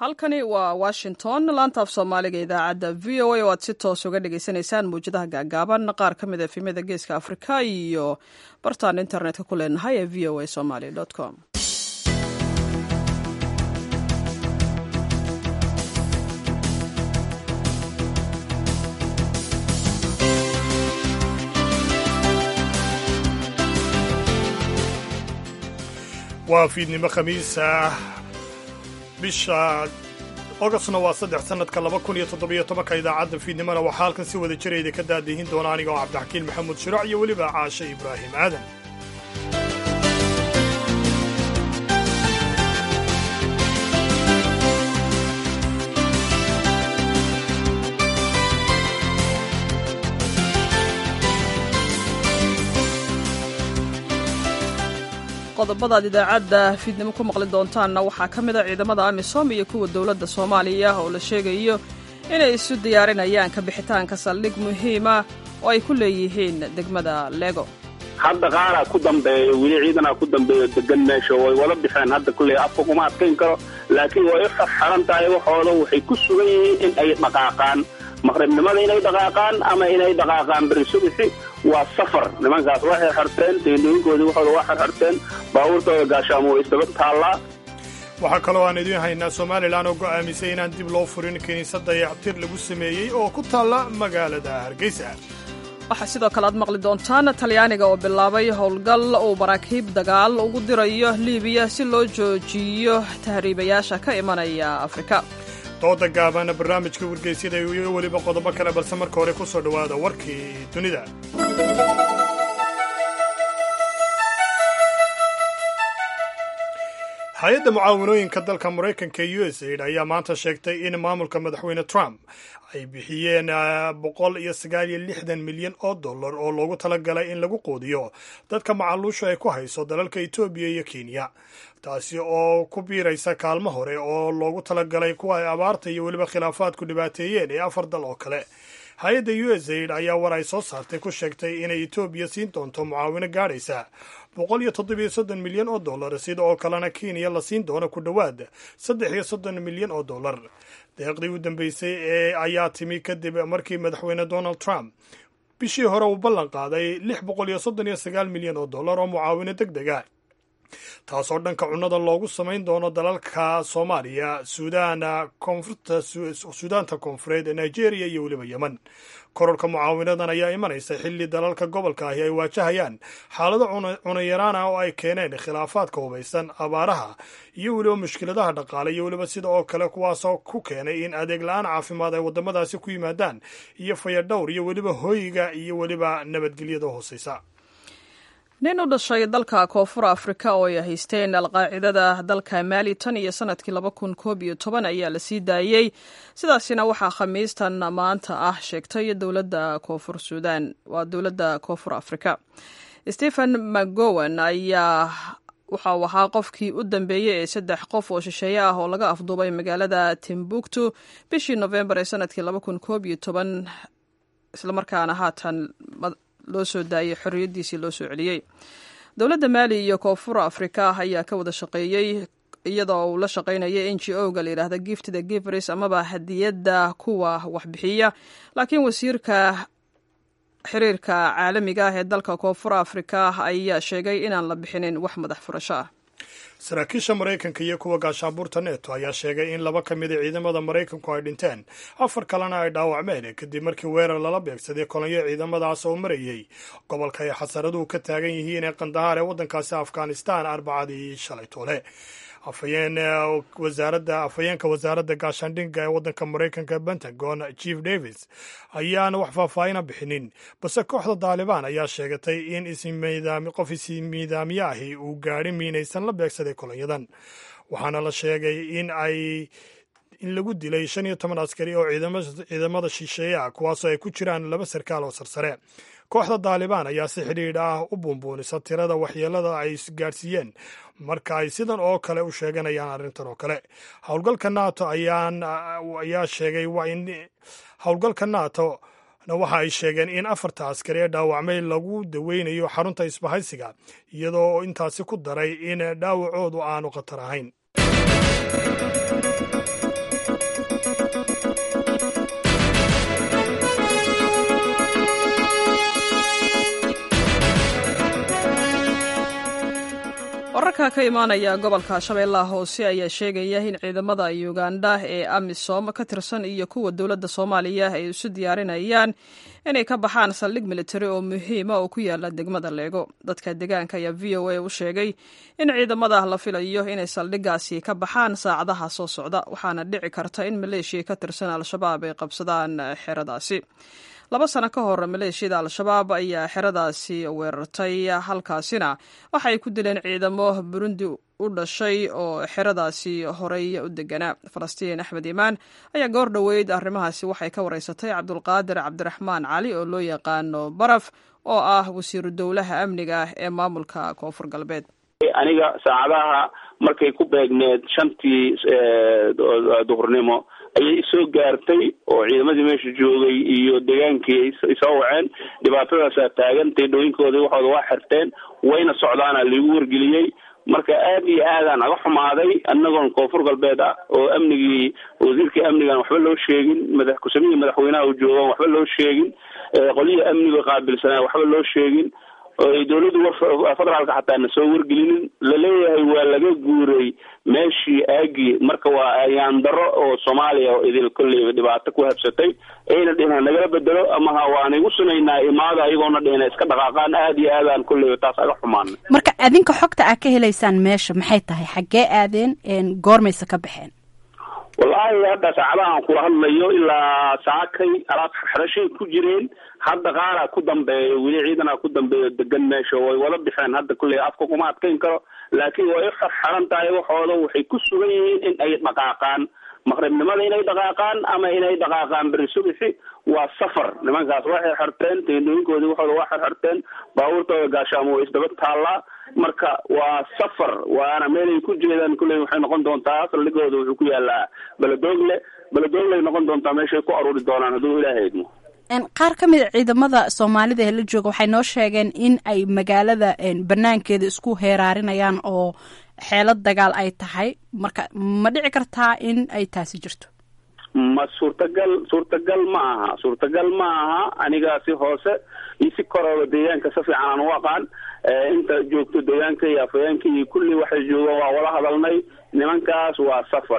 halkani waa washington laanta af soomaaliga idaacadda v o a oo aad si toos uga dhagaysanaysaan mawjadaha gaagaaban qaar ka mid a efemyada geeska afrika iyo bartaan internetka ku leenahay ee v o a somaly com waa fiidnimo khamiis ah bisha ogostna waa 3 sanadka 2017 idaacadda fiidnimona waxaa halkan si wada jirayda ka daadihin doona aniga oo cabdixakiin maxamuud shiraac iyo weliba caashe ibraahim aadan qodobadaad idaacadda fiidnimo ku maqli doontaanna waxaa ka mid a ciidamada amisom iyo kuwa dowladda soomaaliya oo la sheegayo inay isu diyaarinayaan ka bixitaanka saldhig muhiima oo ay ku leeyihiin degmada lego hadda qaaraa ku dambeeyo weli ciidanaa ku dambeeyo degan meesha way wala bixeen hadda kulley afka kuma adkayn karo laakiin way u xirxiran tahay waxooda waxay ku sugan yihiin in ay dhaqaaqaan maqribnimada inay dhaqaaqaan ama inay dhaqaaqaan beri subixi waa safar nimankaas waxay xirteen deendooyinkoodii waxooda waa xirxirteen baabuurtooda gaashaamo way isdaba taallaa waxaa kaloo aan idiin haynaa somalilan oo go'aamisay inaan dib loo furin kiniisad dayactir lagu sameeyey oo ku taalla magaalada hargeysa waxaa sidoo kale aad maqli doontaan talyaaniga oo bilaabay howlgal uu maraakiib dagaal ugu dirayo liibiya si loo joojiyo tahriibayaasha ka imanaya afrika dooda gaabana barnaamijka wargeysyada iyo weliba qodobo kale balse marka hore ku soo dhowaada warkii dunida hay-adda mucaawanooyinka dalka maraykanka u s aid ayaa maanta sheegtay in maamulka madaxweyne trump ay bixiyeen $169 milyan oo dollar oo loogu talagalay in lagu quudiyo dadka macaluusha ay ku hayso dalalka etoobiya iyo kenya taasi oo ku biiraysa kaalmo hore oo loogu talagalay kuwa ay abaarta iyo weliba khilaafaadku dhibaateeyeen ee 4 dal oo kale hay-adda u s aid ayaa war ay soo saartay ku sheegtay inay etoobiya siin doonto mucaawino gaadhaysa $137 milyan oo dollar sida oo kalena kenya la siin doono ku dhowaad $30 milyan oo dollar deeqdii u dambeysay ayaa timi kadib markii madaxweyne donald trump bishii hore uu ballan qaaday $639 milyan oo dollar oo mucaawino deg deg ah taasoo dhanka cunnada loogu samayn doono dalalka soomaaliya suudaanta koonfureed nigeria iyo weliba yemen kororka mucaawinadan ayaa imanaysa xilli dalalka gobolka ahi ay waajahayaan xaalado cunayaraan ah oo ay keeneen khilaafaadka hubaysan abaaraha iyo weliba mushkiladaha dhaqaale iyo weliba sida oo kale kuwaasoo ku keenay in adeeg la-aan caafimaad ay waddamadaasi ku yimaadaan iyo fayadhowr iyo weliba hooyiga iyo weliba nabadgelyada hooseysa nin u dhashay dalka koonfur afrika oo ay haysteen alqaacidada dalka maali tan iyo sanadkii 2011 ayaa la sii daayey sidaasina waxaa khamiistan maanta ah sheegtay dowladda koonfur suudan waa dowladda koonfur afrika stephen mcgowan ayaa waxa uu ahaa qofkii u dambeeyey ee 3 qof oo shisheeye ah oo laga afduubay magaalada timbuktu bishii nofembar ee sanadkii 2011 islamarkaana haatan loo soo daayey xorriyaddiisii loo soo celiyey dowladda maali iyo koonfur afrika ayaa ka wada shaqeeyey iyadoo uu la shaqaynayay ngo-ga la yidhaahda gift the givers amaba hadiyadda kuwa waxbixiya laakiin wasiirka xiriirka caalamiga ah ee dalka koonfur afrika ayaa sheegay inaan la bixinin wax madax furasho ah saraakiisha maraykanka iyo kuwa gaashaabuurta neto ayaa sheegay in 2 ka mid a ciidamada maraykanku ay dhinteen 4 kalena ay dhaawacmeen kadib markii weerar lala beegsaday kolonyo ciidamadaas oo marayey gobolka ay xasaraduhu ka taagan yihiin ee qandahaar ee waddankaasi afghanistan arbacadii shalay toole afhayeenka wasaaradda gaashaandhigga ee waddanka maraykanka pentagon chief davis ayaana wax faahfaahina bixinin balse kooxda daalibaan ayaa sheegatay in qof ismiidaamiye ahi uu gaadhi miinaysan la beegsaday kolonyadan waxaana la sheegay in lagu dilay 15 askari oo ciidamada shisheeye ah kuwaasoo ay ku jiraan 2 sarkaal oo sarsare kooxda daalibaan ayaa si xidhiidh ah u buunbuunisa tirada waxyeelada ay gaadhsiiyeen marka ay sidan oo kale u sheeganayaan arrintan oo kale howlgalka nato ayaa sheegay howlgalka nato waxa ay sheegeen in 4 askari ee dhaawacmay lagu daweynayo xarunta isbahaysiga iyadoo intaasi ku daray in dhaawacoodu aanu khatar ahayn wararka ka imaanaya gobolka shabeellaha hoose ayaa sheegaya in ciidamada uganda ee amisom ka tirsan iyo kuwa dowladda soomaaliya ay isu diyaarinayaan inay ka baxaan saldhig militari oo muhiima oo ku yaala degmada leego. dadka deegaanka ayaa v o a u sheegay in ciidamada la filayo inay saldhigaasi ka baxaan saacadaha soo socda, waxaana dhici karta in maleeshiya ka tirsan al-shabaab ay qabsadaan xeradaasi. 2 sano ka hor maleeshiyada al-shabaab ayaa xeradaasi weerartay, halkaasina waxay ku dileen ciidamo Burundi u dhashay oo xeradaasi horey u deganaa. Falastiin Axmed Imaan ayaa goor dhoweyd arrimahaasi waxay ka wareysatay Cabdulqaadir Cabdiraxmaan Cali oo loo yaqaano Baraf, oo ah wasiiru dowlaha amniga ee maamulka Koonfur Galbeed. aniga saacadaha markay ku beegneed 5tii duhurnimo ayay soo gaartay oo ciidamadii meesha joogay iyo deegaankii ay soo waceen dhibaatadaas taagantay dhooyinkooda waxooda waa xirteen wayna socdaana lagu wargeliyay. marka aad iyo aadaan aga xumaaday annagoon Koonfur Galbeed ah oo amnigii wasiirkii amnigan waxba loo sheegin, madaxweynaha madaxweynaha uu joogo waxba loo sheegin, qoliyaha amniga qaabilsanaa waxba loo sheegin, oo dawladdu federaalka xataa na soo wargelinin. la leeyahay waa laga guuray meeshii aagi, marka waa ayaan daro oo Soomaaliya oo idil kulliba dhibaato ku habsatay ayna dhinaca nagala bedelo ama waan igu sunaynaa imaada ayagoona dhinaca iska dhaqaaqaan. aad iyo aadaan kulliba taas aga xumaan. marka adinka xogta aad ka helaysaan meesha maxay tahay, xagee aadeen goormaysa ka baxeen? wallahi hadda saacadahan kula hadlayo ilaa saakay alaab xarashay ku jireen, hadda qaara ku dambeeyo wili ciidana ku dambeeyo degan meesha way wada bixeen. hadda kulli afka kuma adkeyn karo, laakiin way xaran tahay waxooda waxay ku sugan yihiin in ay dhaqaaqaan maqribnimada, inay dhaqaaqaan ama inay dhaqaaqaan bari subaxi. waa safar, nimankaas waxay xirteen teendooyinkoodii waxooda waa xirteen, baabuurtooda gaashaamo way isdaba taallaa. marka waa safar, waana meelay ku jeedaan kulli waxay noqon doontaa saldhigooda wuxuu ku yaalaa Beledoogle noqon doontaa meeshay ku aruuri doonaan hadduu Ilaahay idmo. qaar ka mid a ciidamada Soomaalida ee la jooga waxay noo sheegeen in ay magaalada banaankeeda isku heeraarinayaan oo xeelad dagaal ay tahay, marka ma dhici kartaa in ay taasi jirto? ma suurtagal ma aha aniga si hoose iyo si korooda deegaanka si fiican aan u aqaan. inta joogto deegaanka iyo afayeenka iyo kulli waxay joogaan waa wada hadalnay. nimankaas waa safar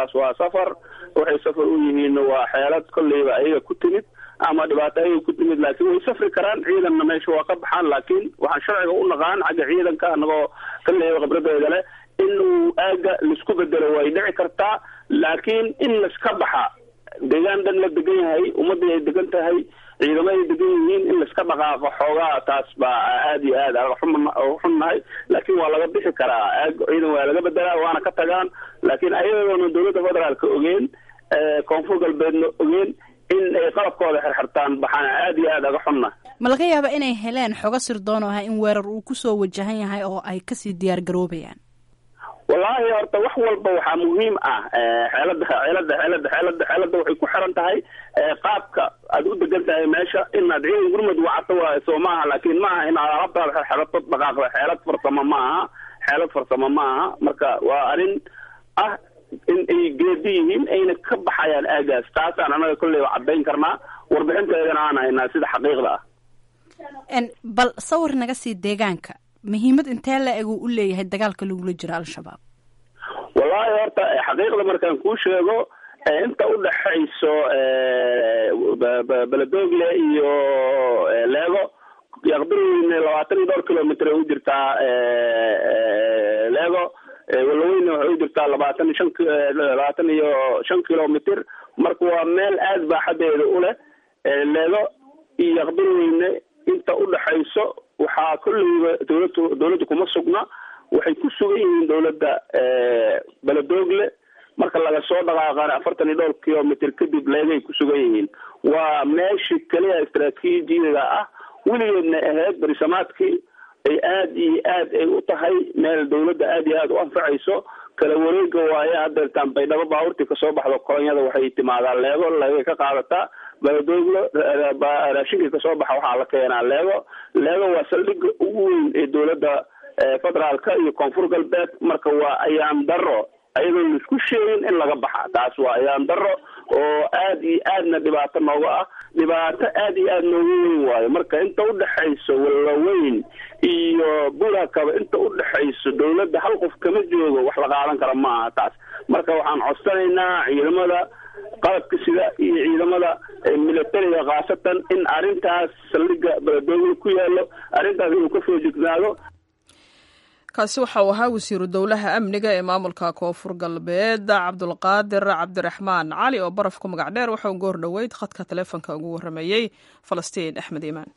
waxay safar u yihiin waa xeelad kolleyba ayaga ku timid ama dhibaato ayaga ku timid, laakiin way safri karaan. ciidanna meesha waa ka baxaan, laakiin waxaan sharciga u naqaan xagga ciidanka anagoo kolleyba khibradeeda leh inuu aaga laisku bedelo way dhici kartaa, laakiin in laiska baxa deegaan dhan la degan yahay, ummadii ay degan tahay, ciidamada ay degan yihiin, in laiska dhaqaaqo xoogaa taas baa aad iyo aad aga xunnahay. laakiin waa laga bixi karaa, ciidan waa laga bedelaa waana ka tagaan, laakiin ayadoona dowladda federaalka ogeen Koonfur Galbeedna ogeen in ay qalabkooda xirxirtaan baxaan aad iyo aad aga xunna. ma laga yaaba inay heleen xogo sirdoon oo ah in weerar uu kusoo wajahan yahay oo ay kasii diyaar garoobayaan? wallahi horta wax walba waxaa muhiim ah xeelada waxay ku xiran tahay qaabka aad u degan tahay meesha. inaad ciidan gurmad wacto waa soo maaha, laakiin maaha inaad alabtaada xirxirato dhaqaaqda. xeelad farsamo ma aha. marka waa arrin ah in ay geedi yihiin ayna ka baxayaan aagaas. taasaan anaga kolleyba caddayn karnaa, warbixinteedana aan haynaa sida xaqiiqda ah. bal sawir naga sii deegaanka, muhiimad intee la eg uu u leeyahay dagaalka lagula jiro al-shabaab? wallahi horta xaqiiqda markaan kuu sheego inta u dhaxayso Beledoogle iyo Leego yaqdirin 22 kilomitir u jirtaa. Leego walweyne waxay u jirtaa 25 kilomitir. marka waa meel aad baaxadeeda u leh. Leego iyo yaqdirin inta u dhaxayso waxaa kulliba dawladdu kuma sugna, waxay ku sugan yihiin dawladda Beledoogle. marka laga soo dhaqaaqana 42 kilomitir kadib leegay ku sugan yihiin. waa meeshii kaliya istaraatiijiga ah weligeedna ahayd barisamaadkii ay aad iyo aad ay u tahay meel dawladda aad iyo aad u anfacayso. kala wareega waaye haddeertaan baydhabo baabuurtii kasoo baxdo kolonyada waxay timaadaan Leego, leegay ka qaadataa. Beledoogle raashinkii kasoo baxa waxaa la keenaa Leego. waa saldhigga ugu weyn ee dawladda federaalka iyo Koonfur Galbeed. marka waa ayaan daro ayadoo laisku sheegin in laga baxa. taas waa ayaan daro oo aad iyo aadna dhibaato nooga ah. dhibaato aad iyo aad noogu weyn waayo. marka inta udhexayso Wallaweyn iyo Burakaba inta udhexayso dawladda hal qof kama joogo, wax la qaadan kara maaha taas. marka waxaan codsanaynaa ciidamada qalabka sida iyo ciidamada militariga khaasatan in arrintaas saldhigga beledweyne ku yaalo arrintaas inuu ka foojignaado. kaasi waxa uu ahaa wasiiru dowlaha amniga ee maamulka koonfur galbeed cabdulqaadir cabdiraxmaan cali oo baraf ku magac dheer waxauu goor dhoweyd khadka taleefonka ugu waramayey falastiin axmed iimaan.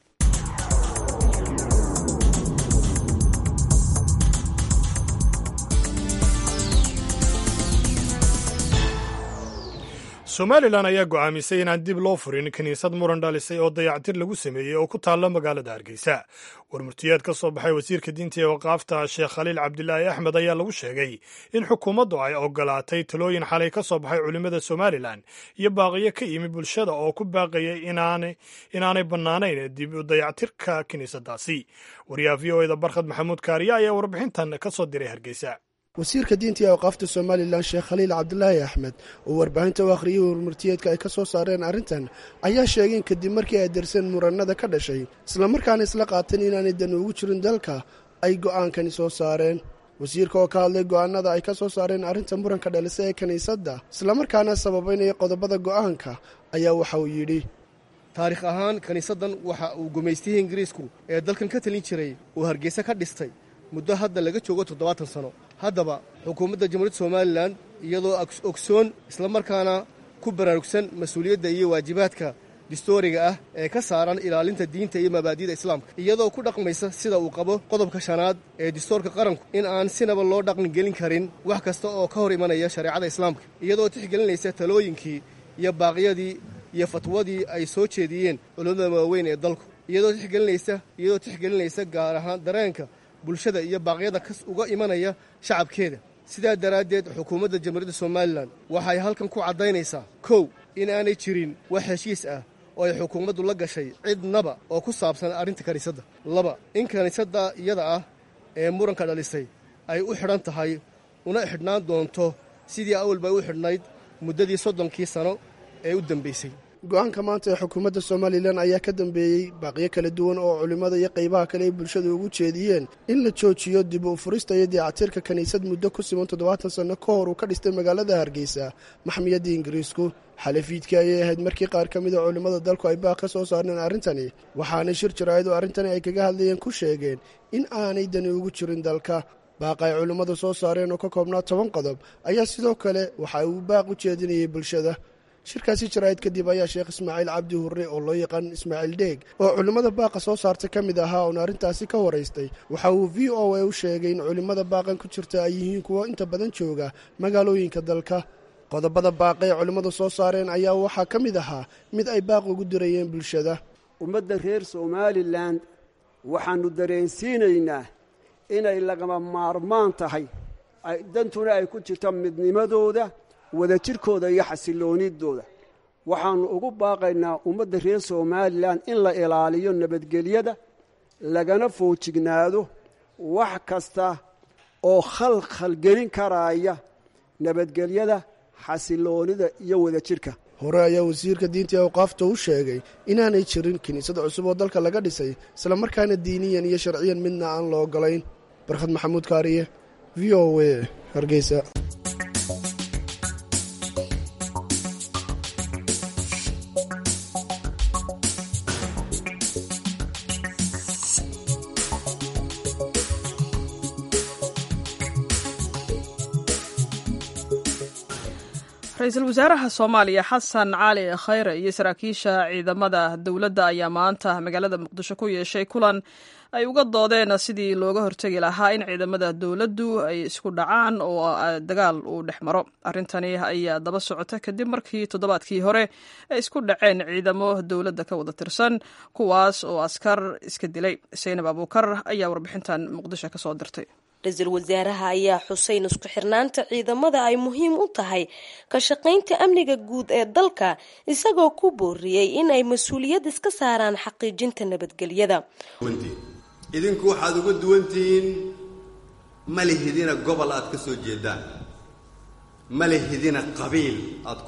somalilan ayaa go'aamisay inaan dib loo furin kiniisad muran dhalisay oo dayactir lagu sameeyey oo ku taalla magaalada hargeysa. warmurtiyeed ka soo baxay wasiirka diinta ee waqaafta sheekh khaliil cabdilaahi axmed ayaa lagu sheegay in xukuumaddu ay ogolaatay talooyin xalay ka soo baxay culimmada somalilan iyo baaqiyo ka yimi bulshada oo ku baaqayay inaanay bannaanayn dib u dayactirka kiniisadaasi. wariyaha v o eda barkhad maxamuud kaariye ayaa warbixintan ka soo diray hargeysa. wasiirka diinta ee awqaafta somalilan sheekh khaliil cabdilaahi axmed oo warbaahinta u akhriyey warmurtiyeedka ay ka soo saareen arrintan ayaa sheegay in kadib markii ay darseen murannada ka dhashay islamarkaana isla qaateen inaanay dan ugu jirin dalka ay go'aankani soo saareen. wasiirka oo ka hadlay go'aanada ay ka soo saareen arrinta muranka dhalisa ee kiniisadda islamarkaana sababaynaya qodobada go'aanka ayaa waxa uu yidhi taariikh ahaan kiniisaddan waxa uu gumaystihii ingiriisku ee dalkan ka talin jiray uu hargeysa ka dhistay muddo hadda laga joogo 70 sano. haddaba xukuumadda jamhuuriyadda somalilan iyadoo ogsoon islamarkaana ku baraarugsan mas-uuliyadda iyo waajibaadka distooriga ah ee ka saaran ilaalinta diinta iyo mabaadi'da islaamka, iyadoo ku dhaqmaysa sida uu qabo qodobka 5aad ee distoorka qaranku in aan sinaba loo dhaqan gelin karin wax kasta oo ka hor imanaya shareecada islaamka, iyadoo tixgelinaysa talooyinkii iyo baaqyadii iyo fatwadii ay soo jeediyeen culimmada waaweyn ee dalku, iyadoo tixgelinaysa gaar ahaan dareenka bulshada iyo baaqyada uga imanaya shacabkeeda. sidaa daraaddeed xukuumadda jamhuuriyadda somalilan waxay halkan ku caddaynaysaa 1 in aanay jirin wax heshiis ah oo ay xukuumaddu la gashay cidnaba oo ku saabsan arrinta kiniisadda. 2 in kiniisadda iyada ah ee muranka dhalisay ay u xidhan tahay una xidhnaan doonto sidii awalba u xidhnayd muddadii 30 sano ee u dambaysay. go'aanka maanta ee xukuumadda somalilan ayaa ka dambeeyey baaqiyo kala duwan oo culimmada iyo qaybaha kale ay bulshada ugu jeediyeen in la joojiyo dib u furista iyo dayactirka kiniisad muddo ku siman 70 sanno ka hor uu ka dhistay magaalada hargeysa maxmiyadda ingiriisku. xalafiidkii ayay ahayd markii qaar ka mid a culimmada dalku ay baaq ka soo saarneen arrintani, waxaanay shir jaraa'id oo arrintani ay kaga hadlayeen ku sheegeen in aanay dani ugu jirin dalka. baaqa ay culimmadu soo saareen oo ka koobnaa 10 qodob ayaa sidoo kale waxa uu baaq u jeedinayay bulshada. shirkaasi jaraa'id kadib ayaa sheekh ismaaciil cabdi hurre oo loo yaqaan ismaaciil dheeg oo culimmada baaqa soo saartay ka mid ahaa oon arrintaasi ka waraystay waxa uu v o a u sheegay in culimmada baaqan ku jirta ay yihiin kuwo inta badan jooga magaalooyinka dalka. qodobada baaqa ee culimmadu soo saareen ayaa waxaa ka mid ahaa mid ay baaq ugu dirayeen bulshada. ummadda reer somalilan waxaannu dareensiinaynaa inay lagama maarmaan tahay dantuna ay ku jirto midnimadooda, wadajirkooda iyo xasiloonidooda. waxaannu ugu baaqaynaa ummadda reer somalilan in la ilaaliyo nabadgelyada, lagana foojignaado wax kasta oo khalkhalgelin karaya nabadgelyada, xasiloonida iyo wadajirka. hore ayaa wasiirka diinta ee awqaafta u sheegay inaanay jirin kiniisad cusub oo dalka laga dhisay islamarkaana diiniyan iyo sharciyan midna aan la ogolayn. barkhad maxamuud kaariye, v o a, hargeysa. ra-iisul wasaaraha soomaaliya xasan cali khayre iyo saraakiisha ciidamada dowladda ayaa maanta magaalada muqdisho ku yeeshay kulan ay uga doodeen sidii looga hortegi lahaa in ciidamada dowladdu ay isku dhacaan oo dagaal uu dhex maro. arrintani ayaa daba socota kadib markii toddobaadkii hore ay isku dhaceen ciidamo dowladda ka wada tirsan kuwaas oo askar iska dilay. saynab abuukar ayaa warbixintan muqdisho ka soo dirtay. ra-iisul wasaaraha ayaa xuseyn isku xirnaanta ciidamada ay muhiim u tahay ka shaqaynta amniga guud ee dalka, isagoo ku booriyey in ay mas-uuliyad iska saaraan xaqiijinta nabadgelyada. idinku waxaad uga duwan tihiin ma lihidina gobol aad ka soo jeedaan, ma lihidina qabiil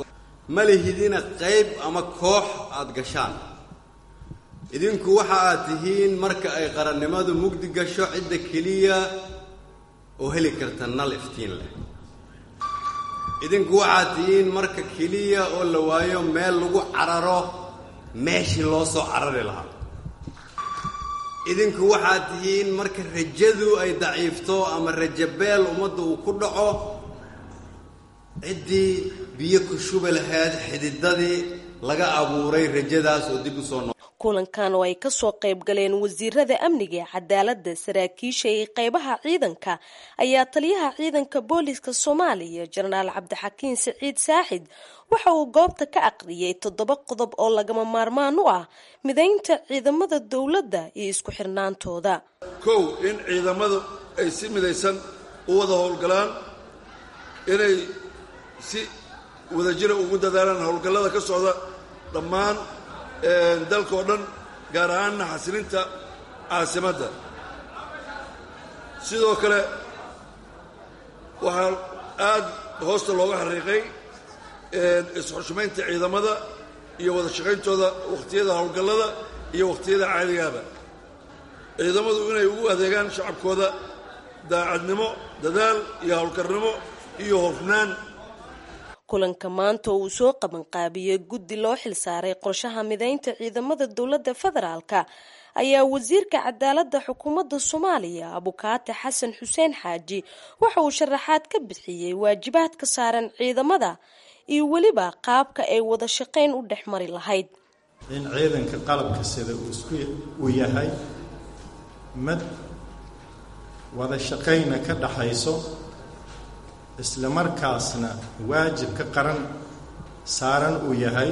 ma lihidina qayb ama koox aad gashaan. idinku waxa aad tihiin marka ay qarannimadu mugdi gasho cidda keliya oo heli karta nal iftiin leh. idinku waxaad tihiin marka keliya oo la waayo meel lagu cararo meeshii loo soo carari lahaa. idinku waxaad tihiin marka rajadu ay daciifto ama rajabeel ummadda uu ku dhaco ciddii biyo ku shubi lahayd xididadii laga abuuray rajadaas oo dib u soo kulankan oo ay kasoo qayb galeen wasiirada amniga ee cadaaladda, saraakiisha iyo qaybaha ciidanka ayaa taliyaha ciidanka booliska Soomaaliya Jenaraal Cabdixakiin Siciid Saaxid waxa uu goobta ka aqriyay 7 qodob oo lagama maarmaan u ah mideynta ciidamada dawladda iyo isku xirnaantooda. kow, in ciidamadu ay si midaysan u wada howlgalaan, inay si wadajir ugu dadaalaan howlgallada ka socda dhammaan dalka oo dhan, gaar ahaanna xasilinta caasimadda. sidoo kale waxaa aad hoosta looga xariiqay isxushmaynta ciidamada iyo wada shaqayntooda wakhtiyada howlgallada iyo wakhtiyada caadigaaba. ciidamadu inay ugu adeegaan shacabkooda daacadnimo, dadaal iyo howlkarnimo iyo hofnaan. kulanka maanta uu soo qabanqaabiyey guddi loo xilsaaray qorshaha mideynta ciidamada dowladda federaalka ayaa wasiirka cadaaladda xukuumadda Soomaaliya Abukaate Xasan Xuseen Xaaji waxa uu sharaxaad ka bixiyay waajibaadka saaran ciidamada iyo waliba qaabka ay wada shaqayn u dhexmari lahayd. in ciidanka qalabka sida uu yahay mid wada shaqayna ka dhaxayso isla markaasna waajibka qaran saaran uu yahay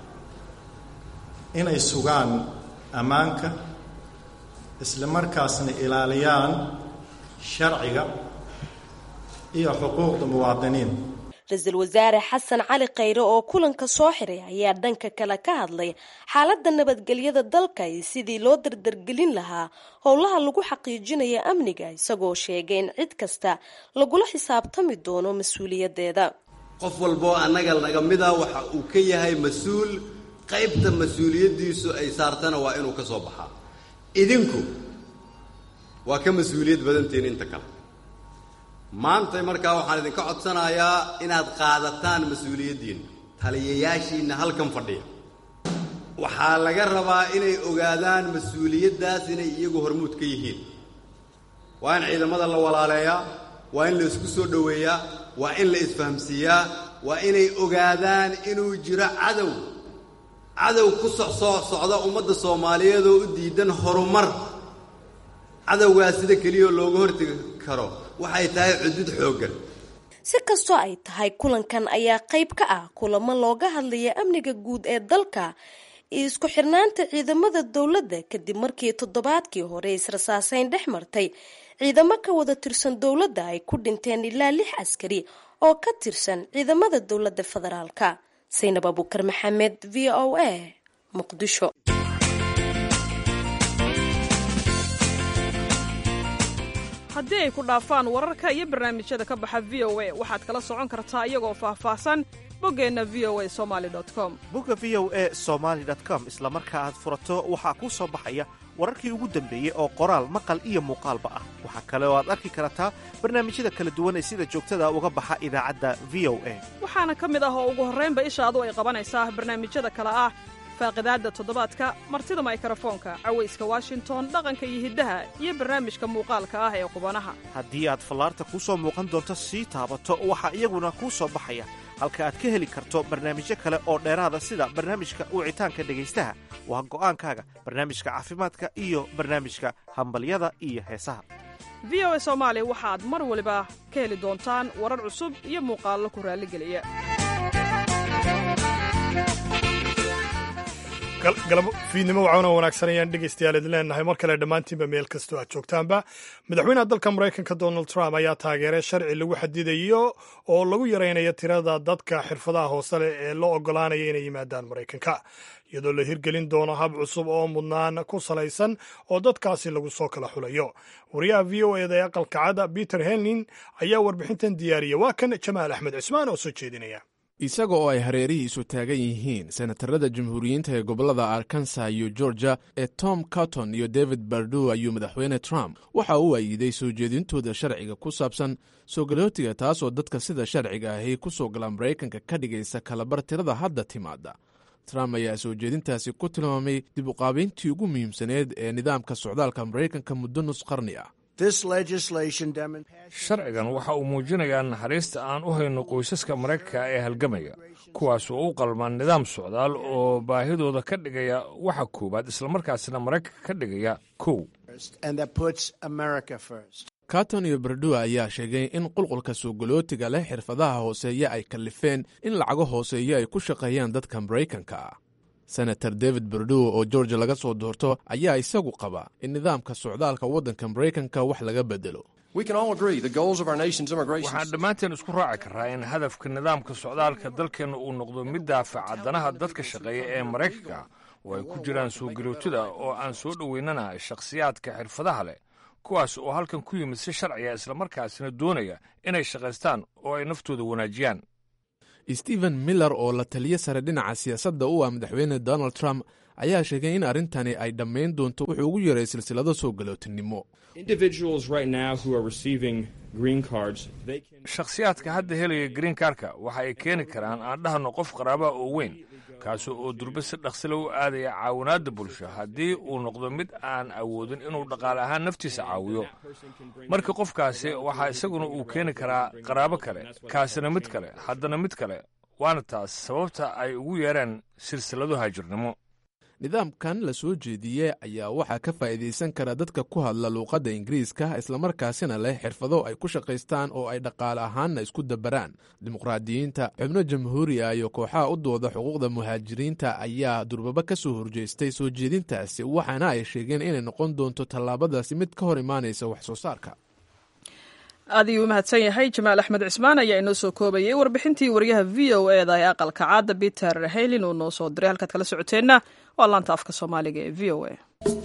inay sugaan ammaanka, isla markaasna ilaaliyaan sharciga iyo xuquuqda muwaadiniin. Ra'iisul Wasaare Xasan Cali Khayre oo kulanka soo xiray ayaa dhanka kale ka hadlay xaaladda nabadgelyada dalka iyo sidii loo dardargelin lahaa howlaha lagu xaqiijinayo amniga, isagoo sheegay in cid kasta lagula xisaabtami doono mas'uuliyadeeda. qof walbo annaga naga mid ah waxa uu ka yahay mas'uul, qaybta mas'uuliyadiisu ay saartana waa inuu ka soo baxaa. idinku waa ka mas'uuliyad badantiin inta kale. maanta markaa waxaan idinka codsanayaa inaad qaadataan mas'uuliyaddiina. taliyayaashiina halkan fadhiya waxaa laga rabaa inay ogaadaan mas'uuliyaddaas inay iyagu hormuud ka yihiin. waa in ciidamada la walaaleeyaa, waa in la isku soo dhoweeyaa, waa in la isfahamsiiyaa, waa inay ogaadaan inuu jiro cadow ku socda ummadda Soomaaliyeed oo u diidan horumar. cadowgaas sida keliya looga hortagi karo waxay tahay cudud xooggan. si kastoo ay tahay kulankan ayaa qayb ka ah kulamo looga hadlaya amniga guud ee dalka iyo isku xirnaanta ciidamada dawladda kadib markii toddobaadkii hore israsaasayn dhex martay ciidamo ka wada tirsan dawladda ay ku dhinteen ilaa 6 askari oo ka tirsan ciidamada dawladda federaalka. Saynab Abuukar Maxamed, VOA, Muqdisho. haddii ay ku dhaafaan wararka iyo barnaamijyada ka baxa VOA waxaad kala socon kartaa iyagoo faahfaahsan boggeenna voasomali.com. bogga voasomali.com isla marka aad furato waxaa kuu soo baxaya wararkii ugu dambeeyey oo qoraal, maqal iyo muuqaalba ah. waxaa kale oo aad arki kartaa barnaamijyada kala duwan ee sida joogtada uga baxa idaacadda VOA. waxaana ka mid ah oo ugu horraynba ishaadu ay qabanaysaa barnaamijyada kale ah faaqidaadda toddobaadka, martida mikrofoonka, cawayska Washington, dhaqanka iyo hiddaha, iyo barnaamijka muuqaalka ah ee qubanaha. haddii aad fallaarta kuu soo muuqan doonto sii taabato waxaa iyaguna kuu soo baxaya halka aad ka heli karto barnaamijyo kale oo dheeraada sida barnaamijka wicitaanka dhegaystaha, waa go'aankaaga, barnaamijka caafimaadka iyo barnaamijka hambalyada iyo heesaha. VOA Soomaali waxaad mar waliba ka heli doontaan warar cusub iyo muuqaallo ku raalligeliya. fiidnimo wacawna wanaagsan ayaan dhegaystayaal idin leenahay mar kale dhammaantiinba meel kastoo aad joogtaanba. madaxweynaha dalka maraykanka Donald Trump ayaa taageeray sharci lagu xadidayo oo lagu yaraynayo tirada dadka xirfadaha hoose leh ee loo oggolaanaya inay yimaadaan maraykanka, iyadoo la hirgelin doono hab cusub oo mudnaan ku salaysan oo dadkaasi lagu soo kala xulayo. wariyaha VOA ee aqalka cada Peter Henlin ayaa warbixintan diyaariyay. waa kan Jamaal Axmed Cismaan oo soo jeedinaya. isaga oo ay hareerihiisu taagan yihiin senatarada jamhuuriyiinta ee gobollada arkansas iyo georgia ee tom cotton iyo david bardu ayuu madaxweyne trump waxa uu ayiday soo jeedintooda sharciga ku saabsan soo galootiga taasoo dadka sida sharciga ahi ku soo gala maraykanka ka dhigaysa kalabar tirada hadda timaada. trump ayaa soo jeedintaasi ku tilmaamay dib u qaabayntii ugu muhiimsaneed ee nidaamka socdaalka maraykanka muddo nus qarni ah. sharcigan waxa uu muujinayaa naxariista aan u hayno qoysaska maraykanka ee halgamaya, kuwaas oo u qalmaan nidaam socdaal oo baahidooda ka dhigaya waxa koowaad, islamarkaasina maraykanka ka dhigaya kow. carton iyo bardua ayaa sheegay in qulqulka soo galootiga leh xirfadaha hooseeya ay kallifeen in lacago hooseeya ay ku shaqeeyaan dadka maraykanka ah. senator david bardu oo georgia laga soo doorto ayaa isagu qaba in nidaamka socdaalka waddanka maraykanka wax laga bedelo. waxaan dhammaanteen isku raaci karraa in hadafka nidaamka socdaalka dalkeenna uu noqdo mid daafaca danaha dadka shaqeeya ee maraykanka, oo ay ku jiraan soo galootida oo aan soo dhoweynana shakhsiyaadka xirfadaha leh, kuwaas oo halkan ku yimid si sharciga islamarkaasina doonaya inay shaqaystaan oo ay naftooda wanaajiyaan. stephen miller oo la taliyo sare dhinaca siyaasadda u ah madaxweyne donald trump ayaa sheegay in arrintani ay dhammayn doonto wuxuu ugu yeeray silsilado soo galootinimo. shakhsiyaadka hadda helaya green karka waxa ay keeni karaan aan dhahno qof qaraabaa oo weyn, kaasoo oo durbe si dhaqsile u aadaya caawinaadda bulsho haddii uu noqdo mid aan awoodin inuu dhaqaale ahaan naftiisa caawiyo. marka qofkaasi waxaa isaguna uu keeni karaa qaraabo kale, kaasina mid kale, haddana mid kale, waana taas sababta ay ugu yeeraan silsilado haajirnimo. nidaamkan la soo jeediyey ayaa waxaa ka faa'iidaysan kara dadka ku hadla luuqadda ingiriiska islamarkaasina leh xirfado ay ku shaqaystaan oo ay dhaqaale ahaanna isku dabaraan. dimuqraadiyiinta, xubno jamhuuri ah iyo kooxaha u dooda xuquuqda muhaajiriinta ayaa durbaba ka soo horjeestay soo jeedintaasi, waxaana ay sheegeen inay noqon doonto tallaabadaasi mid ka hor imaanaysa wax soo saarka. aad ayuu u mahadsan yahay jamaal axmed cismaan ayaa inoo soo koobayay warbixintii wariyaha v o eda ee aqalka caadda peter haylin uu noo soo diray. halkaad kala socoteenna waa laanta afka soomaaliga ee v o a.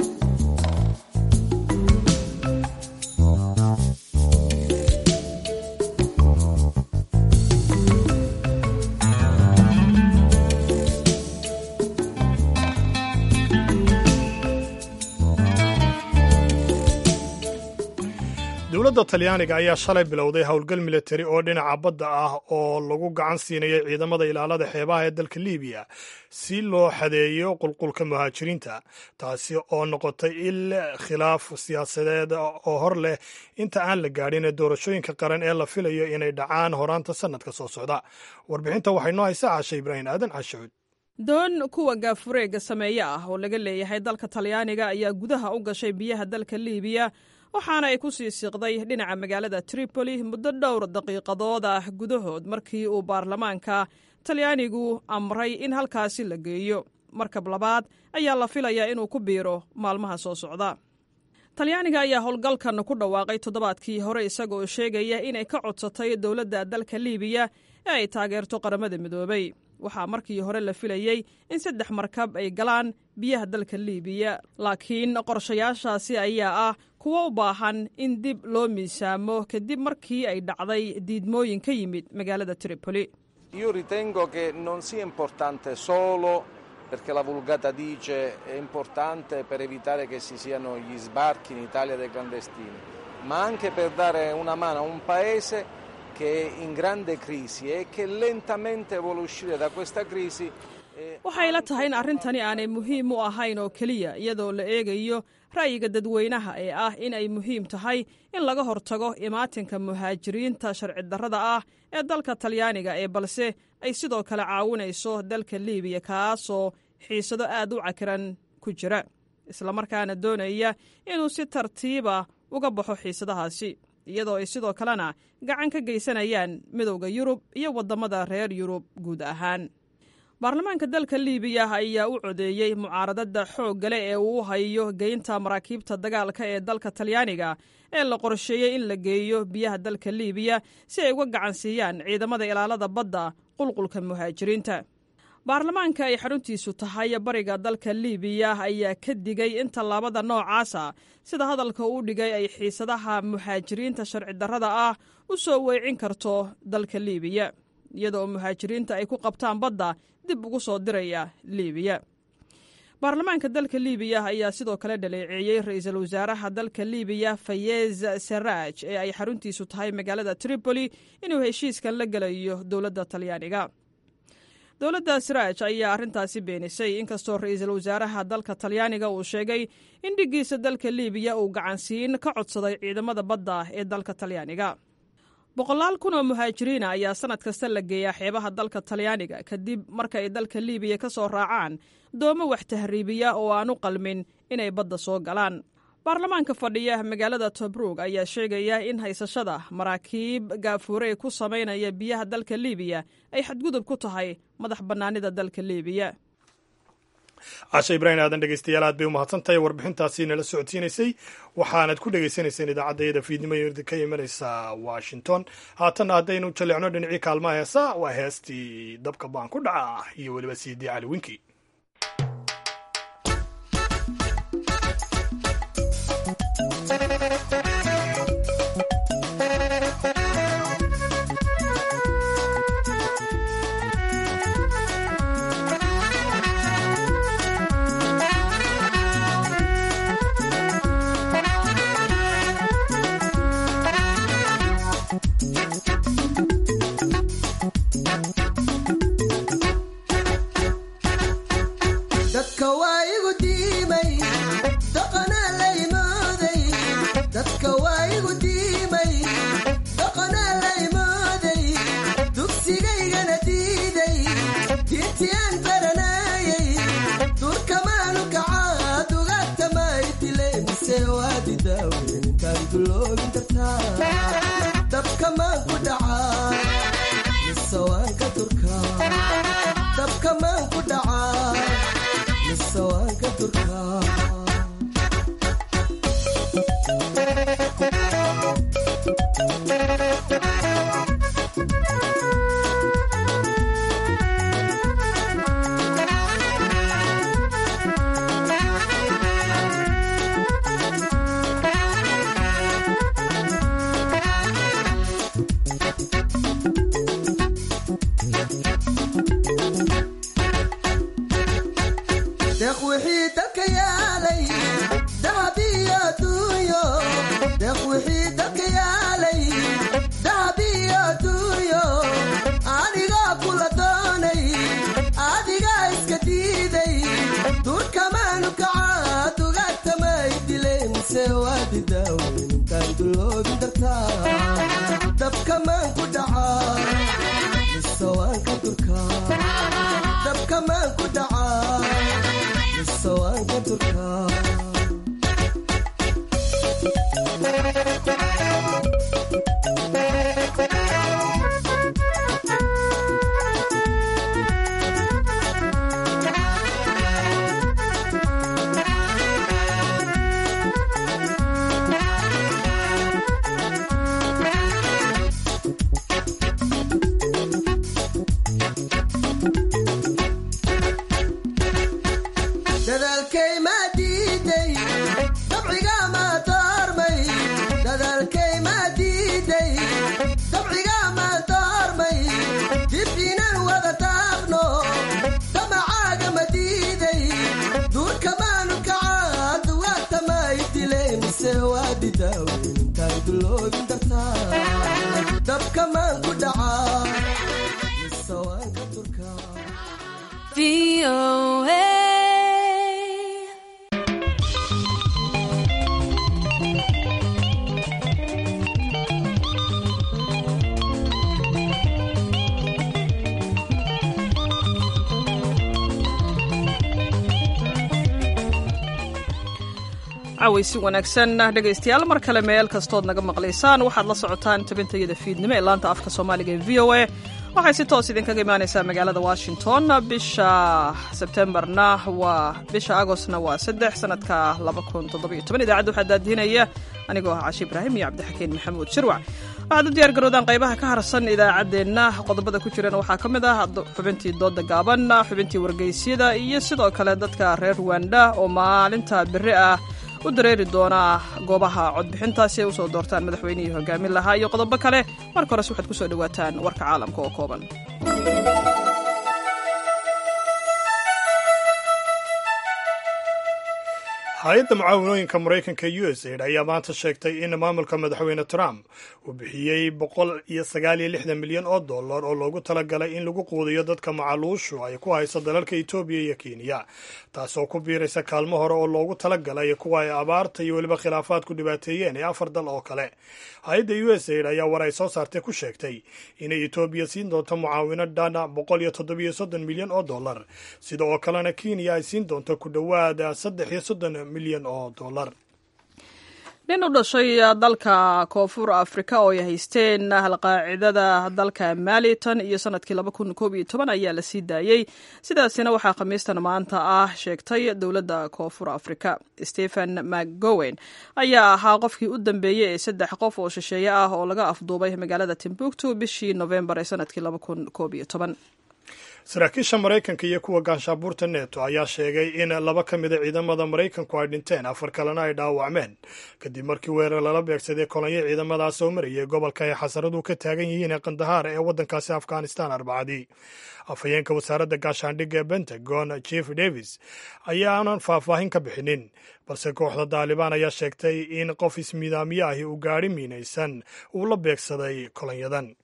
dowladda talyaaniga ayaa shalay bilowday howlgal militari oo dhinaca badda ah oo lagu gacan siinayay ciidamada ilaalada xeebaha ee dalka libiya si loo xadeeyo qulqulka muhaajiriinta, taasi oo noqotay il khilaaf siyaasadeed oo hor leh inta aan la gaadhin doorashooyinka qaran ee la filayo inay dhacaan horaanta sannadka soo socda. warbixinta waxay noo haysaa cashe ibraahim aadan cashuud. doon kuwa gaafureega sameeye ah oo laga leeyahay dalka talyaaniga ayaa gudaha u gashay biyaha dalka libiya, waxaana ay ku sii siiqday dhinaca magaalada tripoli muddo dhowr daqiiqadood ah gudahood markii uu baarlamaanka talyaanigu amray in halkaasi la geeyo. markab labaad ayaa la filayaa inuu ku biiro maalmaha soo socda. talyaaniga ayaa howlgalkan ku dhawaaqay toddobaadkii hore isagoo sheegaya inay ka codsatay dowladda dalka libiya ee ay taageerto qaramada midoobay. waxaa markii hore la filayey in 3 markab ay galaan biyaha dalka libiya, laakiin qorshayaashaasi ayaa ah kuwo u baahan in dib loo miisaamo kadib markii ay dhacday diidmooyin ka yimid magaalada Tripoli. Io ritengo che non sia importante solo perché la vulgata dice è importante per evitare che ci siano gli sbarchi in Italia dei clandestini, ma anche per dare una mano a un paese che è in grande crisi e che lentamente vuole uscire da questa crisi. waxay la tahay in arrintani aanay muhiim u ahayn oo keliya iyadoo la eegayo ra'yiga dadweynaha ee ah in ay muhiim tahay in laga hortago imaatinka muhaajiriinta sharci darrada ah ee dalka talyaaniga ee balse ay sidoo kale caawinayso dalka libiya kaasoo xiisado aad u cakiran ku jira, islamarkaana doonaya inuu si tartiiba uga baxo xiisadahaasi, iyadoo ay sidoo kalena gacan ka geysanayaan midowda yurub iyo waddamada reer yurub guud ahaan. baarlamaanka dalka libiya ayaa u codeeyey mucaaradada xoogga leh ee uu hayo geynta maraakiibta dagaalka ee dalka talyaaniga ee la qorsheeyey in la geeyo biyaha dalka libiya si ay uga gacan siiyaan ciidamada ilaalada badda qulqulka muhaajiriinta. baarlamaanka ay xaruntiisu tahay bariga dalka libiya ayaa ka digay in tallaabada noocaasa sida hadalka uu dhigay ay xiisadaha muhaajiriinta sharci darrada ah u soo weecin karto dalka libiya. iyada oo muhaajiriinta ay ku qabtaan badda dib ugu soo diraya liibiya. baarlamaanka dalka liibiya ayaa sidoo kale dhaleeceeyey ra-iisul wasaaraha dalka liibiya fayez sarraj ee ay xaruntiisu tahay magaalada tripoli inuu heshiiskan la gelayo dowladda talyaaniga. dowladda sarraj ayaa arrintaasi beenisay, inkastoo ra-iisul wasaaraha dalka talyaaniga uu sheegay in dhiggiisa dalka liibiya uu gacansiin ka codsaday ciidamada badda ee dalka talyaaniga. 100,000 kun oo muhaajiriina ayaa sanad kasta la geeyaa xeebaha dalka talyaaniga kadib marka ay dalka liibiya ka soo raacaan doomo wax tahriibiya oo aan u qalmin inay badda soo galaan. baarlamaanka fadhiya magaalada tobruk ayaa sheegaya in haysashada maraakiib gaafuure ku samaynaya biyaha dalka liibiya ay xadgudub ku tahay madax bannaanida dalka liibiya. cashe ibraahim aadan dhegeystayaal aad bay u mahadsantahay warbixintaasi nala socodsiinaysay. waxaanad ku dhagaysanayseen idaacaddeeda fiidnimo ee ka imanaysa washington. haatanna haddaynu jalleecno dhinacii kaalmaha heesa waa heestii dabka baan ku dhaca iyo weliba siidii cali winki. cawaysi wanaagsan dhegaystayaal mar kale meel kastood naga maqlaysaan waxaad la socotaan tabintayada fiidnimo ee laanta afka soomaaliga ee v o a waxay si toos idinkaga imaanaysaa magaalada washington. bisha sebtembarna waa bisha agostna waa 3 sanadka 2017. idaacadda waxaa daadihinaya anigoo ah cashi ibraahim iyo cabdixakiin maxamuud shirwac. waxaad u diyaar garoodaan qaybaha ka harsan idaacaddeenna. qodobada ku jirana waxaa ka mid ah xubintii dooda gaaban, xubintii wargeysyada iyo sidoo kale dadka reer ruwanda oo maalinta beri ah u dareeri doona goobaha codbixinta si ay usoo doortaan madaxweynihii hogaamin lahaa iyo qodobo kale. marka hores waxaad ku soo dhawaataan warka caalamka oo kooban. hay-adda mucaawanooyinka maraykanka USAID ayaa maanta sheegtay in maamulka madaxweyne Trump uu bixiyey $169 milyan oo loogu talagalay in lagu quudiyo dadka macaluushu ay ku hayso dalalka Etoobiya iyo Kenya, taasoo ku biiraysa kaalmo hore oo loogu talagalay kuwa ay abaarta iyo weliba khilaafaad ku dhibaateeyeen ee 4 dal oo kale. hay-adda USAID ayaa war ay soo saartay ku sheegtay inay Etoobiya siin doonto mucaawino dhan $137 milyan oo dollar, sida oo kalena Kenya ay siin doonto ku dhowaad $30 milyan oo dollar. nin u dhashay dalka koonfur afrika oo ay haysteen halqaacidada dalka Mali tan iyo sanadkii 2011 ayaa la sii daayey. sidaasina waxaa khamiistan maanta ah sheegtay dowladda koonfur afrika. Stephen McGowan ayaa ahaa qofkii u dambeeyey ee 3 qof oo shisheeye ah oo laga afduubay magaalada Timbuktu bishii Novembar ee sanadkii 2011. saraakiisha maraykanka iyo kuwa gaanshabuurta neto ayaa sheegay in 2 ka mida ciidamada maraykanku ay dhinteen, 4 kalena ay dhaawacmeen kadib markii weerar lala beegsaday kolonyo ciidamadaas oo marayay gobolka ay xasaradu ka taagan yihiin ee Qandahar ee waddankaasi Afghanistan Arbacadii. afhayeenka wasaaradda gaashaandhigga ee Pentagon Chief Davis ayaanan faahfaahin ka bixinin, balse kooxda Taliban ayaa sheegtay in qof ismiidaamiye ahi uu gaadhi miinaysan uu la beegsaday kolonyadan.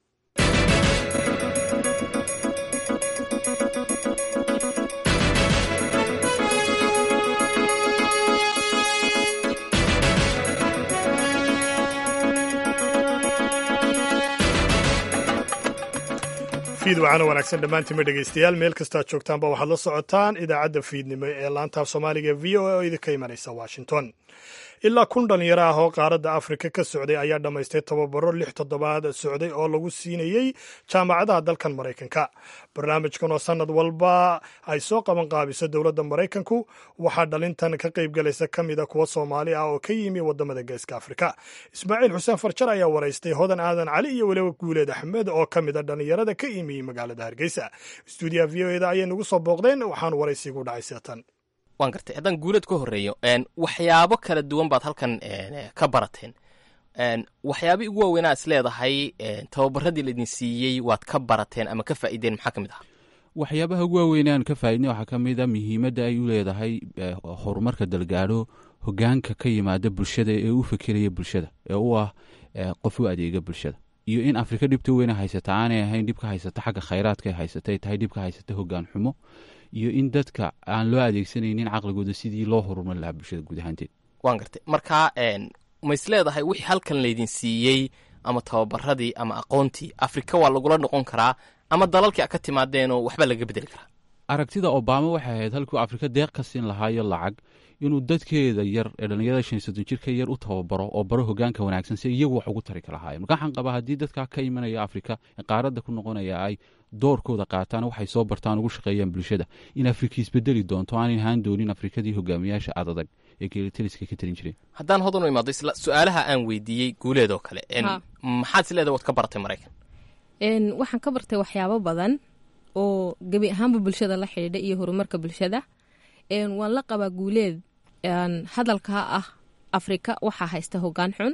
fiidwacana wanaagsan dhammaantiinma dhegaystayaal, meel kastaad joogtaanba waxaad la socotaan idaacadda fiidnimo ee laantaaf soomaaliga v o a oo idinka imanaysa Washington. ilaa 1,000 dhalinyaro ah oo qaaradda Afrika ka socday ayaa dhammaystay tababaro 6 toddobaad socday oo lagu siinayey jaamacadaha dalkan Maraykanka. barnaamijkan oo sanad walba ay soo qaban qaabiso dowladda Maraykanku waxaa dhalintan ka qayb galaysa ka mida kuwa Soomaali ah oo ka yimi wadamada Geeska Afrika. Ismaaciil Xuseen Farjar ayaa waraystay Hodan Aadan Cali iyo weliba Guuleed Axmed oo ka mida dhalinyarada ka yimi magaalada Hargeysa. Stuudiyaha VOA-da ayay nagu soo booqdeen, waxaan waraysigu dhacay seetan. waan gartay haddaan Guuleed ka horreeyo waxyaabo kala duwan baad halkan ka barateen. waxyaabo ugu waaweynaa is leedahay tababaradii laydin siiyey waad ka barateen ama ka faa'iideen maxaa ka mid ah? waxyaabaha ugu waaweynaan ka faa'iidnay waxaa ka mid ah muhiimadda ay u leedahay horumarka dalgaadho hoggaanka ka yimaada bulshada ee u fekeraya bulshada ee u ah qof u adeega bulshada, iyo in Afrika dhibta weyna haysata aanay ahayn dhibka haysata xagga khayraadka haysatay tahay dhibka haysata hoggaan xumo, iyo in dadka aan loo adeegsanaynin caqligooda sidii loo horumarin lahaa bulshada guud ahaanteed. waan gartay marka ma is leedahay wixii halkan laydin siiyey ama tababaradii ama aqoontii Afrika waa lagula noqon karaa ama dalalkii ka timaadeenoo waxba laga bedeli karaa? aragtida Obama waxay ahayd halkuu Afrika deeq ka siin lahaayo lacag inuu dadkeeda yar ee dhalinyarada 35 jirka yar u tababaro oo baro hoggaanka wanaagsan si iyagu wax ugu tari lahaayeen. marka waxaan qabaa haddii dadka ka imanaya Afrika ee qaaradda ku noqonaya ay doorkooda qaataan waxay soo bartaan ugu shaqeeyaan bulshada, in Afrika isbedeli doonto aan ahaan doonin Afrikadii hogaamiyaasha adag ee geelitaliska ka talin jireen. haddaan hodan u imaado isla su'aalaha aan weydiiyey Guuleed oo kale maxaad is leedahay waad ka baratay Maraykan? waxaan ka bartay waxyaabo badan oo gebi ahaanba bulshada la xidhiidha iyo horumarka bulshada. waan la qabaa Guuleed hadalka ah Afrika waxaa haysta hoggaan xun.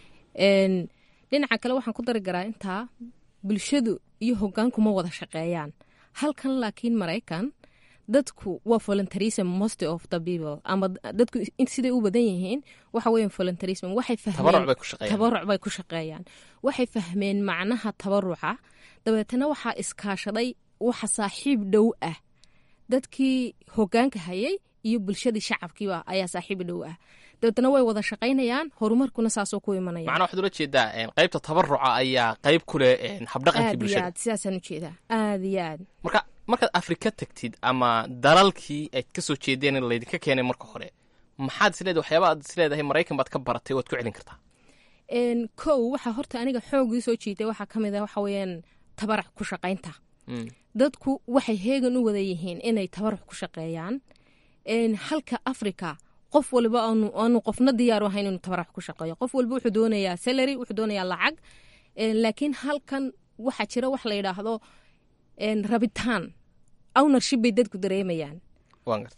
dhinaca kale waxaan ku dari karaa intaa bulshadu iyo hoggaanku ma wada shaqeeyaan. halkan laakiin Maraykan dadku waa volunteerism most of the people, ama dadku siday u badan yihiin waxa weeyaan volunteerism. waxay fahmeen tabaruc bay ku shaqeeyaan, waxay fahmeen macnaha tabaruca. dabeetana waxaa iskaashaday waxa saaxiib dhow ah dadkii hoggaanka hayay iyo bulshadii shacabkiiba ayaa saaxiib dhow ah. dabeetana way wada shaqaynayaan, horumarkuna saasoo ku imanaya. macnaha waxaad ula jeedaa qaybta tabaruca ayaa qayb ku leh habdhaqankii bulshada? aad sidaasaan u jeedaa, aad iyo aad. markaad Afrika tagtid ama dalalkii aad ka soo jeedeen in laydinka keenay marka hore, maxaad isleedahay waxyaaba aad isleedahay Maraykan baad ka baratay waad ku celin kartaa? kow waxaa horta aniga xoogii soo jiitay waxaa ka mid ah waxa weeyaan tabaruc ku shaqaynta. dadku waxay heegan u wada yihiin inay tabaruc ku shaqeeyaan. halka Afrika qof walba aanu qofna diyaar u ahayn inuu tabaruc ku shaqeeyo. qof walba wuxuu doonayaa salary, wuxuu doonayaa lacag. laakiin halkan waxaa jira wax la yidhaahdo rabitaan, ownership bay dadku dareemayaan.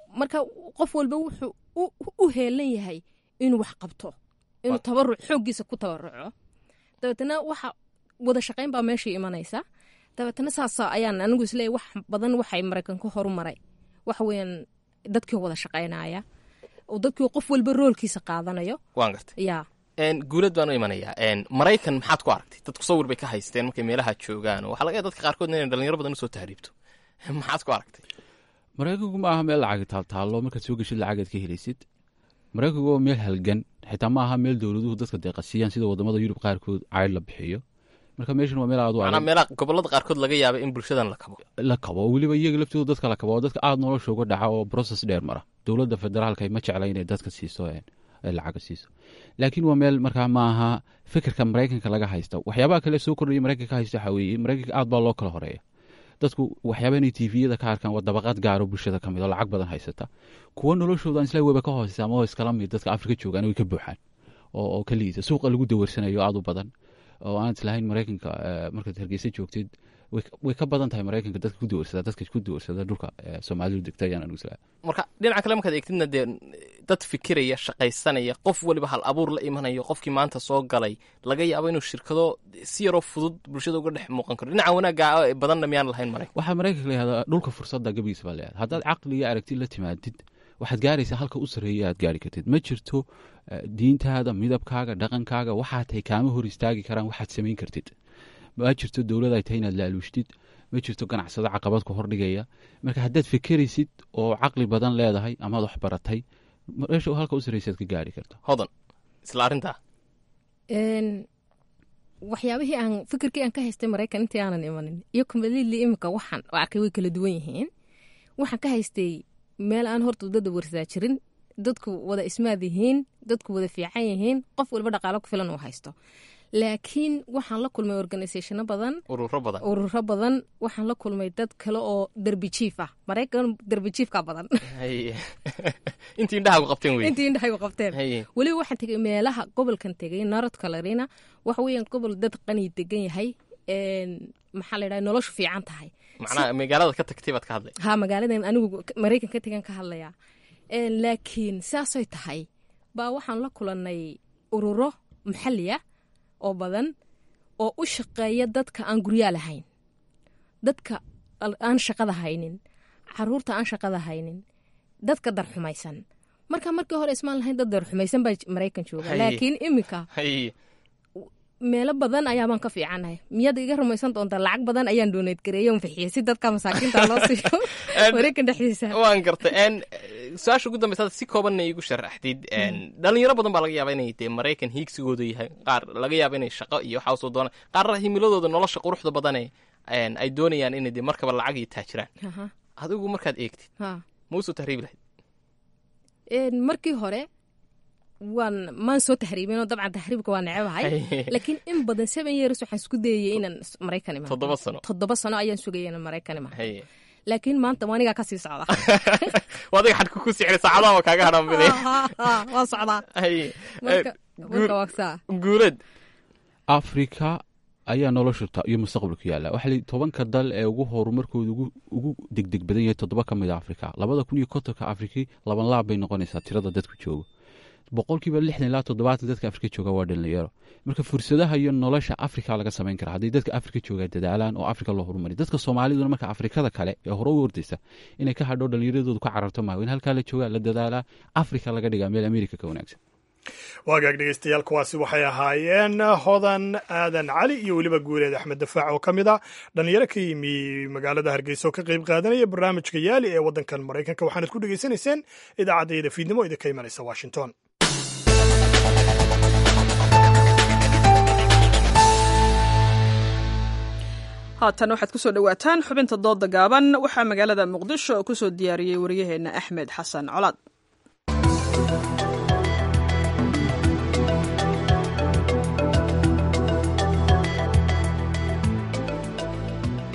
marka qof walba wuxuu u heelan yahay inuu wax qabto, inuu tabaruc xooggiisa ku tabaruco. dabeetana waxa wada shaqayn baa meeshii imanaysa. dabeetana saas ayaan anigu isleeyahay wax badan waxay Mareykanku horumaray waxa weeyaan dadkii wada shaqaynaya oo dadkii qof walba roolkiisa qaadanayo. waan gartay guulad baan u imanayaa. Maraykan maxaad ku aragtay? dadku sawir bay ka haysteen markay meelaha joogaan, waxaa laga yaabaa dadka qaarkood inay dhalinyaro badan usoo tahriibto. maxaad ku aragtay? Maraykanku ma aha meel lacag taaltaalo markaad soo geshid lacagaad ka helaysid. Maraykanku waa meel halgan, xitaa ma aha meel dowladuhu dadka deeqasiyaan sida wadamada Yurub qaarkood cayl la bixiyo. marka meeshan waa meel aad u adag, meelaha gobolada qaarkood laga yaabo in bulshadan la kabo weliba iyaga laftooda dadka la kabo, dadka aad nolosha uga dhaca oo process dheer mara. dowladda federaalka ma jecla inay dadka siiso lacag siiso, laakiin waa meel markaa ma aha fikirka Maraykanka laga haysto. waxyaabaha kale soo kordhaya Maraykanka haysto waxa weeye Maraykanka aad baa loo kala horeeya. dadku waxyaabaha inay TV-yada ka arkaan waa dabaqad gaaro bulshada kamid oo lacag badan haysata. kuwa noloshooda isla weba ka hooseysa ama iskala mid dadka Afrika joogaan way ka buuxaan oo ka liita suuqa lagu dawarsanayo aad u badan oo aan islahayn Maraykanka markaad Hargeysa joogtid way ka badan tahay Maraykanka dadka ku dawarsada dhulka Soomaalidu degtay ayaan anigu islahay. marka dhinaca kale markaad eegtidna dee dad fikiraya, shaqaysanaya, qof waliba hal abuur la imanayo, qofkii maanta soo galay laga yaabo inuu shirkado si yaroo fudud bulshada uga dhex muuqan karo. dhinaca wanaagga badanna miyaan lahayn Maraykan? waxaa Maraykanka la yihahdaa dhulka fursadda gabigiisa baa leeyahay. haddaad caqli iyo aragti la timaadid waxaad gaaraysaa halka u sarreeya aad gaari kartid. ma jirto diintaada, midabkaaga, dhaqankaaga waxaa tahay kaama hor istaagi karaan waxaad samayn kartid. ma jirto dowlad ay tahay inaad laaluushtid, ma jirto ganacsado caqabad ku hordhigaya. marka haddaad fikiraysid oo caqli badan leedahay amaad wax baratay, meesha halka u sarreysaad ka gaari karto. hodan isla arrintaa waxyaabihii aan fikirkii aan ka haystay Maraykan intii aanan imanin iyo completely imika waxaan arkay way kala duwan yihiin. waxaan ka haystay meel aan horta dad warsaa jirin, dadku wada ismaad yihiin, dadku wada fiican yihiin, qof walba dhaqaale ku filan uu haysto. laakiin waxaan la kulmay organisationo badan, ururo badan. waxaan la kulmay dad kale oo derbi jiif ah. Maraykan derbi jiifka badan intii indhaha ku qabteen weliba waxaan tegay meelaha gobolkan tegay North Carolina. waxa weeyaan gobol dad qani degan yahay, maxaa la yidhaha noloshu fiican tahay. macnaha magaalada ka tagtay baad ka hadlay? ha, magaaladan anigu Maraykan ka tegan ka hadlaya. laakiin saasay tahay baa waxaan la kulannay ururo maxalliya oo badan oo u shaqeeya dadka aan guryaa lahayn, dadka aan shaqada haynin, caruurta aan shaqada haynin, dadka darxumaysan. markii hore ismaan lahayn dad darxumaysan baa Maraykan jooga, laakiin imika meelo badan ayaabaan ka fiicanahay. miyaad iga rumaysan doontaa lacag badan ayaan dooneed gareeyo un bixiyey si dadka masaakiinta loo siiyo Maraykan dhexdiisa. waan gartay. su-aasha ugu dambaysa si koobanna igu sharaxdid. dhalinyaro badan baa laga yaaba inay dee Maraykan hiigsigooda yahay, qaar laga yaaba inay shaqo iyo waxaa usoo doonaan, qaarna himiladooda nolosha quruxda badane ay doonayaan inay dee markaba lacag iyo taajiraan. adigu markaad eegtid ma usoo tahriibi lahayd? markii hore maan soo tahriibinoo dabcan tahriibka waa necebahay, laakiin in badan 7 years waxaan isku dayay inaan Maraykan imaado. 7 sano ayaan sugayay inaan Maraykan imaado, laakiin maanta waanigaa ka sii socda. adiga xadku ku sixir saacadaha waa kaaga harambiday. waa socdaa. marka waqsaa guulad Afrika ayaa nolosha iyo mustaqbalku yaala. waxa 10ka dal ee ugu horumarkooda ugu degdeg badan yahay 7 ka mid ah Afrika. 2050 Afrika laban laab bay noqonaysaa tirada dadku jooga. 60% ilaa 70% dadka Afrika jooga waa dhalinyaro. marka fursadaha iyo nolosha Afrika laga sameyn karaa haddii dadka Afrika jooga dadaalaan oo Afrika loo horumariyo. dadka Soomaaliduna marka Afrikada kale ee hore u ordaysa inay ka hadho dhalinyaradoodu ka cararto ma weyn halka la jooga la dadaalaa Afrika laga dhigaa meel Amerika ka wanaagsan. waagaag dhegeystayaal kuwaasi waxay ahaayeen hodan aadan cali iyo weliba guuleed axmed dafaac oo ka mid a dhalinyaro ka yimi magaalada Hargeysa oo ka qayb qaadanaya barnaamijka yaali ee waddankan Maraykanka. waxaanad ku dhegeysanayseen idaacaddayda fiidnimo idinka imanaysa Washington. haatan waxaad ku soo dhowaataan xubinta dooda gaaban. waxaa magaalada Muqdisho oo ku soo diyaariyey wariyaheenna Axmed xasan colaad.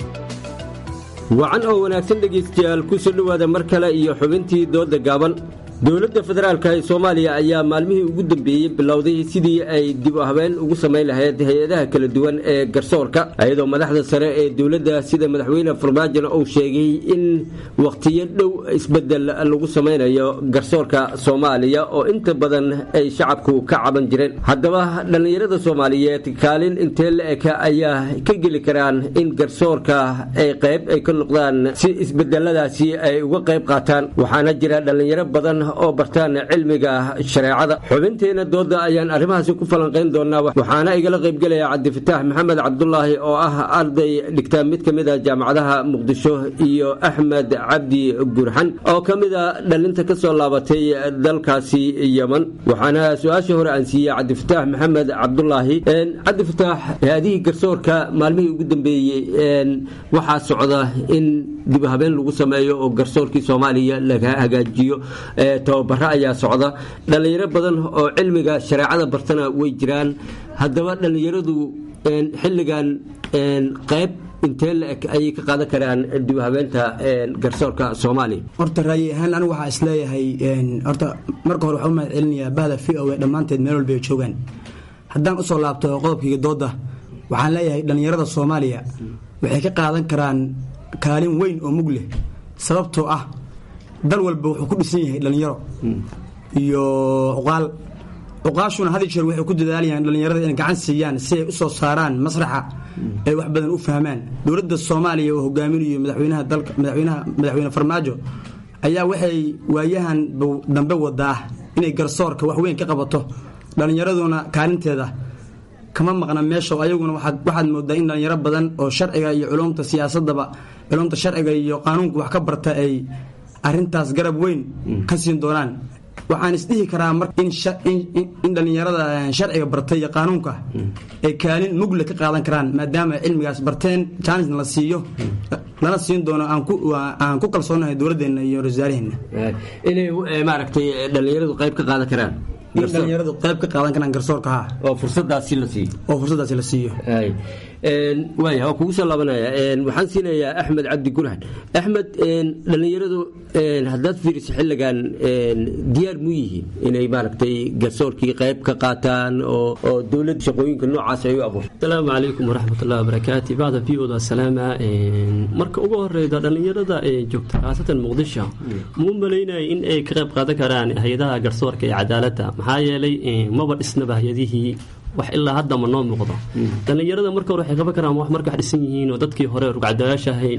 wacan oo wanaagsan dhegaystayaal ku soo dhowaada mar kale iyo xubintii dooda gaaban. dowladda federaalka ee soomaaliya ayaa maalmihii ugu dambeeyey bilowday sidii ay dib u habeen ugu samayn lahayd hay-adaha kala duwan ee garsoorka iyadoo madaxda sare ee dowladda sida madaxweyne farmaajo uu sheegay in waqtiyo dhow isbedel lagu samaynayo garsoorka soomaaliya oo inta badan ay shacabku ka caban jireen haddaba dhallinyarada soomaaliyeed kaalin intee la-eg ayaa ka geli karaan in garsoorka ay qayb ay ka noqdaan si isbedeladaasi ay uga qayb qaataan waxaana jira dhallinyaro badan oo bartaan cilmiga shareecada xubinteena dooda ayaan arrimahaasi ku falanqayn doonaa waxaana igala qaybgelaya cabdifataax maxamed cabdulaahi oo ah arday dhigta mid ka mid a jaamacadaha muqdisho iyo axmed cabdi gurxan oo ka mid a dhalinta ka soo laabatay dalkaasi yeman waxaana su-aasha hore aan siiyey cabdifataax maxamed cabdulaahi cabdifataax hay-adihii garsoorka maalmihii ugu dambeeyey waxaa socda in dib u habeen lagu sameeyo oo garsoorkii soomaaliya laga hagaajiyo tababaro ayaa socda dhallinyaro badan oo cilmiga shareecada bartana way jiraan haddaba dhallinyaradu xilligan qayb intee la-eg ayay ka qaadan karaan dib u habeenta garsoorka soomaaliya horta raayi ahaan anigu waxaa isleeyahay horta marka hore waxaa u mahad celinayaa bahda v o a dhammaanteed meel walba ay joogaan haddaan usoo laabto qodobkayga dooda waxaan leeyahay dhallinyarada soomaaliya waxay ka qaadan karaan kaalin weyn oo mug leh sababtoo ah dal walba wuxuu ku dhisan yahay dhallinyaro iyo cuqaashuna had iyo jeer waxay ku dadaalayaan dhallinyarada inay gacan siiyaan si ay u soo saaraan masraxa ay wax badan u fahmaan dowladda soomaaliya oo hogaaminayo madaxweynaha dalka madaxweyne farmaajo ayaa waxay waayahan dambe wadaa inay garsoorka wax weyn ka qabato dhallinyaraduna kaalinteeda kama maqna meesha ayaguna waxaad moodaa in dhallinyaro badan oo sharciga iyo culumta siyaasadaba culumta sharciga iyo qaanuunka wax ka barta ay arintaas garab weyn ka siin doonaan waxaan isdhihi karaa in dhallinyarada sharciga bartay iyo qaanuunka ay kaalin mugle ka qaadan karaan maadaama cilmigaas barteen jaanisna la siiyo lana siin doono aan ku kalsoonahay dowladdeena iyo wasaaraheena inay maaragtay dhallinyaradu qayb ka qaadan karaan dhallinyaradu qayb ka qaadan karaan garsoorka oo fursadaasi la siiyo waaya waa kugu soo laabanaya waxaan siinayaa axmed cabdi gurxan axmed dhallinyaradu haddaad fiiriso xilligan diyaar mu yihiin inay maaragtay garsoorkii qayb ka qaataan oo dowladda shaqooyinka noocaas ay u abuurto asalaamu calaykum waraxmatullahi wabarakaatu bacda v oda salaama marka ugu horeyda dhallinyarada joogta khaasatan muqdisho muu malaynaya in ay ka qayb qaadan karaan hay-adaha garsoorka ee cadaaladda maxaa yeelay maba dhisnaba hay-adihii wax ilaa hadda ma noo muuqdo dhallinyarada marka hore waxay qaban karaan wax marka wax dhisan yihiin oo dadkii hore rugcadayaasha ahayn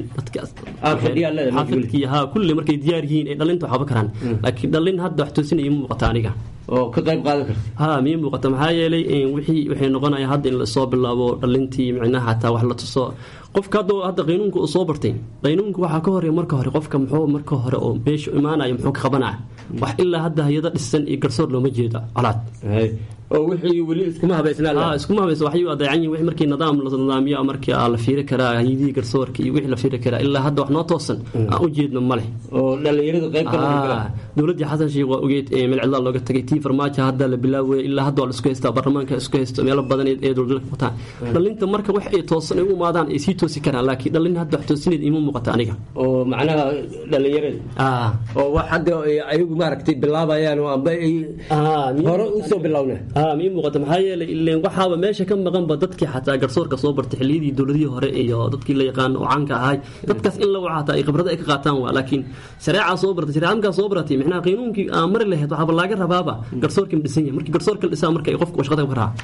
dadkii kulli markay diyaar yihiin ay dhalinta wax qaban karaan laakiin dhallin hadda wax toosinaya ma muuqata aniga oo ka qayb qaadan karta miyay muuqata maxaa yeelay waxay noqonaya hadda in lasoo bilaabo dhalintii micnaha xataa wax la tuso qofka hadda qaynuunka uu soo bartay qaynuunka waxaa ka horeeya marka hore qofka muxuu marka hore oo meesha imaanaya muxuu ka qabanaya wax ilaa hadda hay-ada dhisan iyo garsoor looma jeedo colaad oo wixii weli iskuma habaysnaa waxay u adeecan yihiin wixii markii nidaam la nidaamiyo markii la fiiri karaa hay'adihii garsoorka iyo wixii la fiiri karaa ilaa hadda wax noo toosan aan u jeedno ma leh oo dhallinyaradu qayb ka noqon karaan dowladdii xasan sheekh waa ogeyd milcilaa looga tagay tii farmaajo hadda la bilaaway ilaa hadda waa la isku haystaa baarlamaanka isku haysto meelo badan ee dowladda ka wataan dhalinta marka wax ay toosan ay u imaadaan ay sii toosi karaan laakiin dhalin hadda wax toosineed ima muuqata aniga oo macnaha dhallinyarada oo wax hadda ayagu maaragtay bilaabayaan oo amba ay hore u soo bilawnaa mii muuqata maxaa yeelay ileen waxaaba meesha ka maqanba dadkii xataa garsoorka soo bartay xilliyadii dowladihii hore iyo dadkii la yaqaan oo caanka ahay dadkaas in lagu xataa ay khibrado ay ka qaataan waa laakiin shareecaa soo bartay shareeca markaa soo baratay micnaha qaynuunkii aan mari lahayd waxaaba laga rabaaba garsoorkii ma dhisan yahay markii garsoorka la dhisaa marka ay qofku shaqada ka raacaa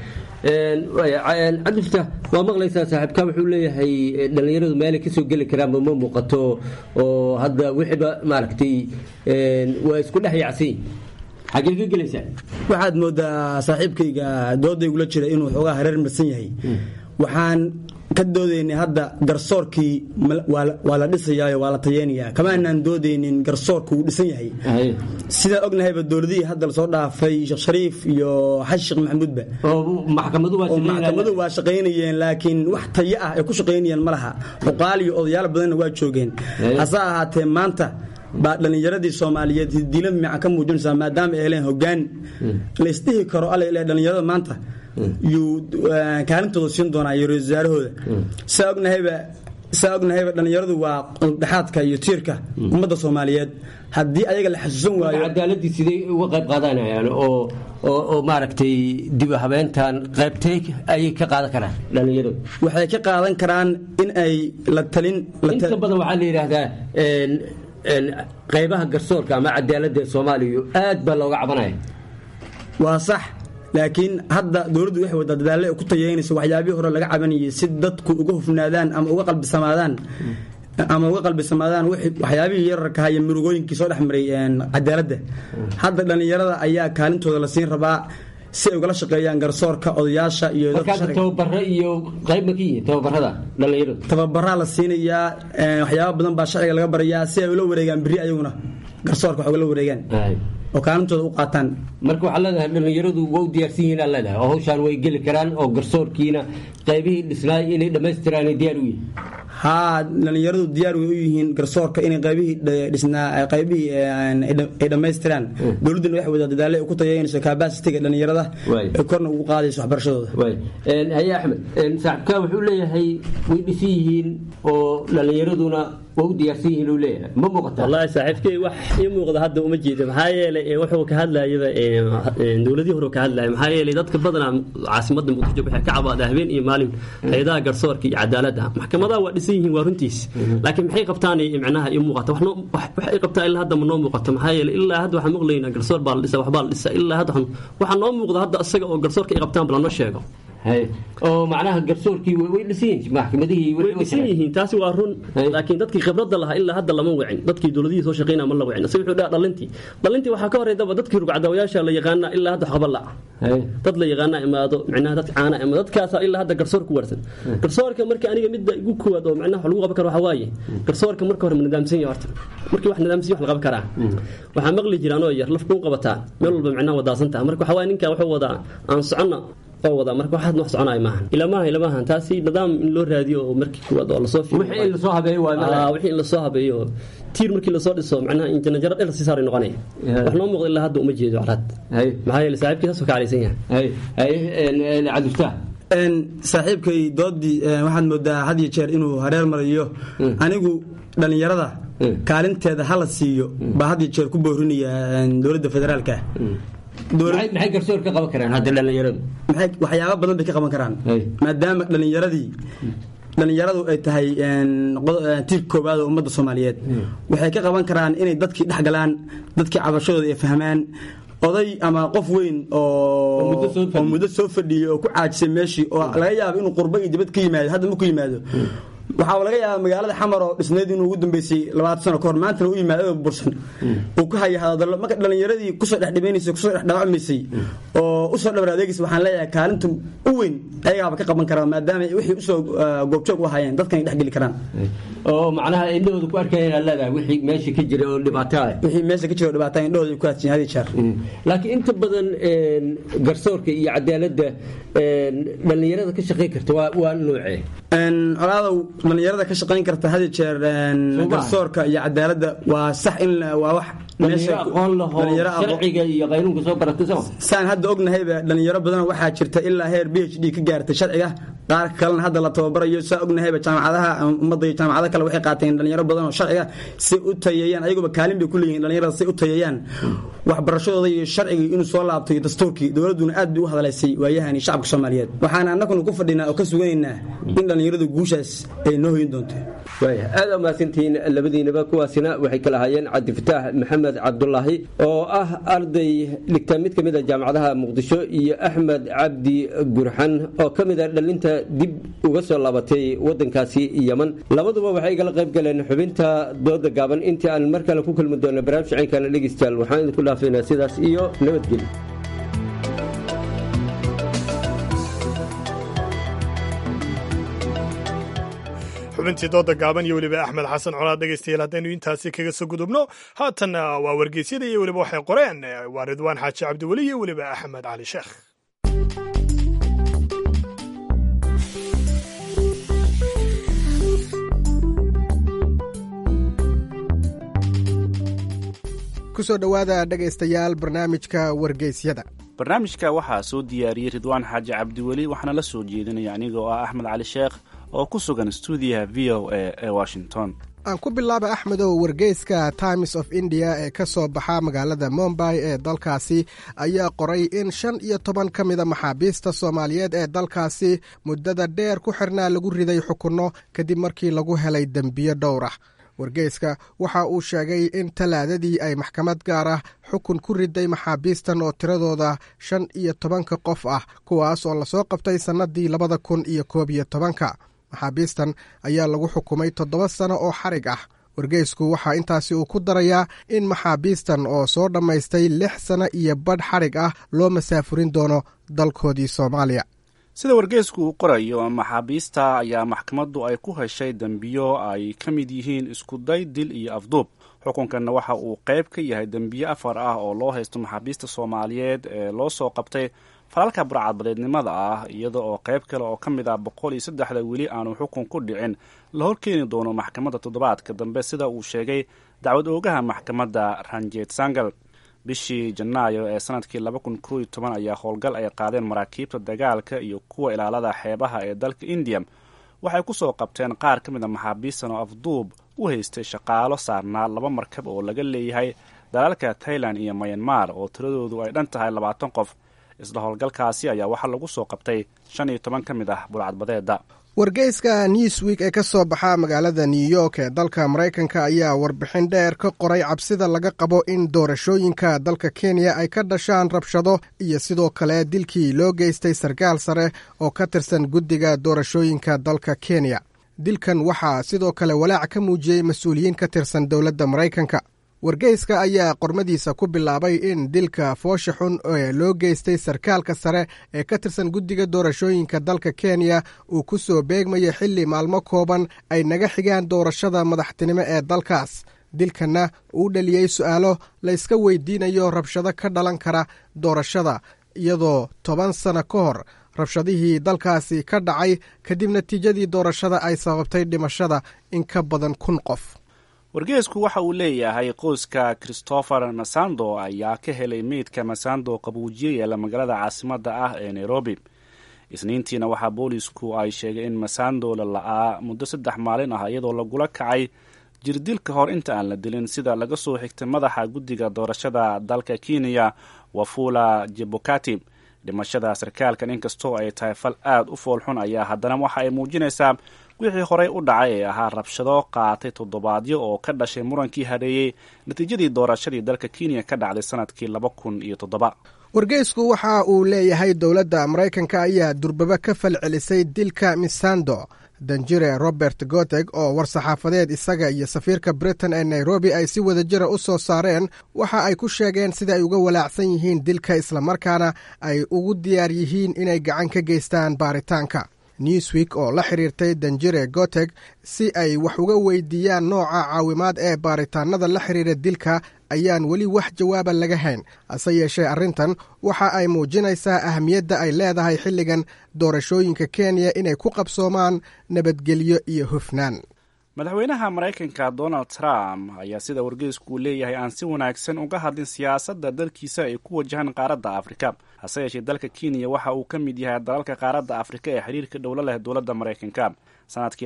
cabdifta waa maqlaysaa saaxiibka wuxuu leeyahay dhallinyaradu meelay kasoo geli karaanba ma muuqato oo hadda wixiiba maaragtay waa isku dhex yacsan xagee ka gelaysaa waxaad moodaa saaxiibkayga doodaygula jira inuu xoogaa hareer marsan yahay waxaan ka doodaynay hadda garsoorkii waa la dhisayaayo waa la tayeynayaa kama aanaan doodaynin garsoorku wuu dhisan yahay sidaan ognahayba dowladihii hadda lasoo dhaafay sheekh shariif iyo xasan sheekh maxamuudba maxkamadu waa shaqaynayeen laakiin wax tayo ah ay ku shaqaynayeen ma laha cuqaal iyo odayaal badanna waa joogeen hase ahaatee maanta baa dhallinyaradii soomaaliyeed dila miican ka muujinaysaa maadaama ay heleen hogaan laysdhihi karo alle dhallinyarada maanta yuu kaalintooda siin doonaa iyo ra-isul wasaarahooda saa ognahayba saa ognahayba dhallinyaradu waa dhexaadka iyo tiirka ummadda Soomaaliyeed haddii ayaga la xasuusan waayo cadaaladii sidee uga qayb qaadanayaan oo maaragtay dib u habeentan qaybtay ay ka qaadan karaan dhalinyaradu waxay ka qaadan karaan in ay la talin inta badan waxa la yiraahdaa qaybaha garsoorka ama cadaaladda Soomaaliya aad baa looga cabanaya waa sax laakiin hadda dawladdu waxay wada dadaal ku tayeynayso waxyaabihii hore laga cabanayay si dadku uga hufnaadaan ama uga qalbisamaadaan waxyaabihii yararka iyo murugooyinkii soo dhexmaray cadaaladda hadda dhalinyarada ayaa kaalintooda la siin rabaa si ay ugala shaqeeyaan garsoorka odayaasha iyo tababaro iyo qayb ma kii tababarada dhalinyarada tababara la siinayaa waxyaabo badan baa sharciga laga barayaa si ay ula wareegaan biri ayaguna garsoorka wax ula wareegaan oo kaalintooda u qaataan marka waxa leedahay dhalinyaradu waa u diyaarsan yihiin leedahay oo hawshan way geli karaan oo garsoorkiina qaybihii dhisnaa inay dhamaystiraan diyaar u yihiin dhalinyaradu diyaar way u yihiin garsoorka inay qaybihii dhisnaa qaybihii ay dhamaystiraan dawladuna waxay wada dadaal ku tayeynayso capacity-ga dhalinyarada ee korna ugu qaadayso waxbarashadooda haya Axmed saacka wuxuu leeyahay way dhisan yihiin oo dhalinyaraduna waa u diyaarsan yihiin uu leeyahay ma muuqata wallahi saaxiibkay wax ii muuqda hadda uma jeedo maxaa yeelay wuxuu ka hadlayaba dawladii hore ka hadlayay maxaa yeelay dadka badan caasimadda Muqdisho waxay ka cabaada habeen iyo maalin hay'adaha garsoorka iyo cadaaladda maxkamadaha waa dhisan yihiin waa runtiis laakiin maxay qabtaan macnaha ii muuqata waxay qabtaan ilaa hadda ma noo muuqato maxaa yeelay ilaa hadda waxaan maqlaynaa garsoor baa la dhisa waxba la dhisa ilaa hadda waxaan noo muuqda hadda asaga oo garsoorka ay qabtaan bal noo sheego oo macnaha garsoorkii way dhisan maxkamadihii way dhisan yihiin taasi waa run laakiin dadkii khibradda lahaa ilaa hadda lama wicin dadkii dawladihii soo shaqeynaa ma la wicin si wuxuu dhahaa dhalintii waxaa ka horeydaba dadkii rugcadaawayaasha la yaqaana ilaa hadda waxba la dad la yaqaana imaado macnaha dad caana ama dadkaas ilaa hadda garsoor ku warsan garsoorka markii aniga midda igu koowaad oo macnaha lagu qaban karo waxa waaye garsoorka marka hore nidaamsan yahay horta markii wax nidaamsan wax la qaban karaa waxaa maqli jiraan oo yar lafku qabataa meel walba macnaha wadaasantaa marka waxa waaye ninka wuxuu wadaa aan soconna oo wada marka waxaad wax soconay maahan ilamahan taasi nidaam in loo raadiyo oo markii kuwad oo la soo fiiriyo wixii la soo habeeyo waa wixii la soo habeeyo tiir markii la soo dhiso macnaha inta jarad dhal si saaray noqonay wax noo muuqdo ilaa hadda uma jeedo calaad maxaa yeelay saaxiibkiisa soo kaaleysan yahay cadufta saaxiibkay doodii waxaad moodaa had iyo jeer inuu hareer marayo anigu dhalinyarada kaalinteeda hala siiyo baa had iyo jeer ku boorinaya dowladda federaalka maxay garsoor ka qaban karaan hadda dhalinyaradu waxyaabo badan bay ka qaban karaan maadaama dhalinyaradu ay tahay tiir koowaad oo ummadda Soomaaliyeed waxay ka qaban karaan inay dadkii dhex galaan dadkii cabashadooda ay fahmaan oday ama qof weyn oo muddo soo fadhiyay oo ku caajisay meeshii oo laga yaabo inuu qurbo iyo dibad ka yimaado hadda ma ku yimaado waxaa laga yaabaa magaalada xamar oo dhisneed inuu ugu dambeysay 20 sano kahor maantana u yimaado bursan uu ku haya hadallo marka dhalinyaradii kusoo dhex dhibaynaysa kusoo dhex dhaawacmaysay oo u soo dhabar adeegaysa waxaan leeyahay kaalinta u weyn ayagaaba ka qaban karaa maadaama wixii usoo goobjoog u hayeen dadkan ay dhex geli karaan oo macnaha indhahooda ku arkayaan leedahay wixii meesha ka jira oo dhibaato ah wixii meesha ka jira oo dhibaato indhahooda ku aadsan hadi jeer laakiin inta badan garsoorka iyo cadaaladda dhalinyarada ka shaqeyn karta waa noocee colaado dhalinyarada ka shaqeyn karta hadi jeer garsoorka iyo cadaaladda waa sax in waa wax meesha aqoon laho sharciga iyo qaanuunka soo baratay saan hadda ognahayba dhalinyaro badan waxaa jirta ilaa heer PhD ka gaartay sharciga qaar kalena hadda la tababarayo saa ognahayba jaamacadaha ummadda iyo jaamacadaha kale waxay qaateen dhalinyaro badan oo sharciga si u tayeeyaan ayaguba kaalin bay ku leeyihiin dhalinyarada si u tayeeyaan waxbarashadooda iyo sharciga inuu soo laabto iyo dastuurkii dawladuna aad bay u hadalaysay waayahani shacabka Soomaaliyeed waxaan annaguna ku fadhinaa oo ka sugaynaa in dhalinyaradu guushaas ay noo hoyin doonto aad u maasantiin labadiinaba kuwaasina waxay kala hayeen Cabdi Fataax Maxamed Cabdullaahi oo ah arday dhigta mid kamid ah jaamacadaha Muqdisho iyo Axmed Cabdi Gurxan oo kamid ah dhalinta dib uga soo laabatay wadankaasi Yemen labaduba waxay kala qayb galeen xubinta dooda gaaban intii aan mar kale ku kulmi doono barnaamij ciidan dhageystayaal waxaan idinku dhaafaynaa sidaas iyo nabadgelyo xubintii dooda gaaban iyo weliba axmed xasan colaad dhegaystayaal haddaynu intaasi kaga soo gudubno haatanna waa wargeysyada iyo weliba waxay qoreen waa ridwaan xaaji cabdiweli iyo weliba axmed cali sheekh kusoo dhowaada dhegaystayaal barnaamijka wargeysyada barnaamijka waxaa soo diyaariyey ridwaan xaaji cabdiweli waxaana la soo jeedinaya aniga oo ah axmed cali sheekh oo ku sugan stuudiyaha v o a ee washington. aan ku bilaaba axmedow, wargeyska Times of India ee ka soo baxa magaalada Mumbai ee dalkaasi ayaa qoray in 15 ka mida maxaabiista Soomaaliyeed ee dalkaasi muddada dheer ku xirnaa lagu riday xukunno kadib markii lagu helay dembiyo dhowr ah. wargeyska waxa uu sheegay in talaadadii ay maxkamad gaar ah xukun ku riday maxaabiistan oo tiradooda 15 qof ah, kuwaas oo lasoo qabtay sannadii 2011. maxaabiistan ayaa lagu xukumay 7 sano oo xarig ah. wargeysku waxaa intaasi uu ku darayaa in maxaabiistan oo soo dhammaystay 6 sano iyo badh xarig ah loo masaafurin doono dalkoodii Soomaaliya. sida wargeysku uu qorayo, maxaabiista ayaa maxkamaddu ay ku heshay dembiyo ay ka mid yihiin iskuday, dil iyo afduub. xukunkanna waxa uu qayb ka yahay dembiyo 4 ah oo loo haysto maxaabiista Soomaaliyeed ee loo soo qabtay falalka burcadbadeednimada ah, iyada oo qayb kale oo ka mid ah 103 weli aanu xukun ku dhicin la horkeeni doono maxkamadda toddobaadka dambe, sida uu sheegay dacwad oogaha maxkamadda Ranjit Sangal. bishii Janaayo ee sanadkii 2011 ayaa howlgal ay qaadeen maraakiibta dagaalka iyo kuwa ilaalada xeebaha ee dalka India waxay ku soo qabteen qaar ka mid a maxaabiistan oo afduub u haystay shaqaalo saarnaa 2 markab oo laga leeyahay dalalka Thailand iyo Myanmar oo tiradoodu ay dhan tahay 20 qof. isla howlgalkaasi ayaa waxaa lagu soo qabtay 15 ka mid ah burcadbadeeda. wargeyska Newsweek ee ka soo baxa magaalada New York ee dalka Mareykanka ayaa warbixin dheer ka qoray cabsida laga qabo in doorashooyinka dalka Kenya ay ka dhashaan rabshado iyo sidoo kale dilkii loo geystay sarkaal sare oo ka tirsan guddiga doorashooyinka dalka Kenya. dilkan waxaa sidoo kale walaac ka muujiyey mas-uuliyiin ka tirsan dowladda Mareykanka. wargeyska ayaa qormadiisa ku bilaabay in dilka foosha xun ee loo geystay sarkaalka sare ee ka tirsan guddiga doorashooyinka dalka Kenya uu ku soo beegmayo xilli maalmo kooban ay naga xigaan doorashada madaxtinimo ee dalkaas. dilkanna uu dhaliyey su'aalo la iska weydiinayo rabshado ka dhalan kara doorashada, iyadoo 10 sano ka hor rabshadihii dalkaasi ka dhacay kadib natiijadii doorashada ay sababtay dhimashada in ka badan 1,000 qof. wargeysku waxa uu leeyahay qoyska Christopher Masando ayaa ka helay meydka Masando qabuujiye yaala magaalada caasimadda ah ee Nairobi. isniintiina waxaa boolisku ay sheegay in Masando la la'aa muddo 3 maalin ah iyadoo lagula kacay jirdil ka hor inta aan la dilin, sida laga soo xigtay madaxa guddiga doorashada dalka Kenya Wafula Chebukati. dhimashada sarkaalkan inkastoo ay tahay fal aad u foolxun ayaa haddana waxa ay muujinaysaa wixii horey u dhacay ee ahaa rabshado qaatay toddobaadyo oo ka dhashay murankii hareeyey natiijadii doorashadii dalka Kenya ka dhacday sanadkii 2007. wargeysku waxa uu leeyahay dowladda Mareykanka ayaa durbaba ka falcelisay dilka Misando. danjire Robert Goteg oo war-saxaafadeed isaga iyo safiirka Britain ee Nairobi ay si wadajira u soo saareen waxa ay ku sheegeen sida ay uga walaacsan yihiin dilka islamarkaana ay ugu diyaar yihiin inay gacan ka geystaan baaritaanka. Newsweek oo la xiriirtay danjire Goteg si ay wax uga weydiiyaan nooca caawimaad ee baaritaanada la xiriira dilka ayaan weli wax jawaaba laga hayn. hase yeeshee arrintan waxa ay muujinaysaa ahamiyadda ay leedahay xilligan doorashooyinka Kenya inay ku qabsoomaan nabadgelyo iyo hufnaan. madaxweynaha Mareykanka Donald Trump ayaa sida wargeysku leeyahay aan si wanaagsan uga hadlin siyaasadda dalkiisa ay ku wajahan qaaradda Afrika. hase yeeshee dalka Kenya waxa uu ka mid yahay dalalka qaaradda Afrika ee xiriirka dowla leh dowladda Mareykanka. sanadkii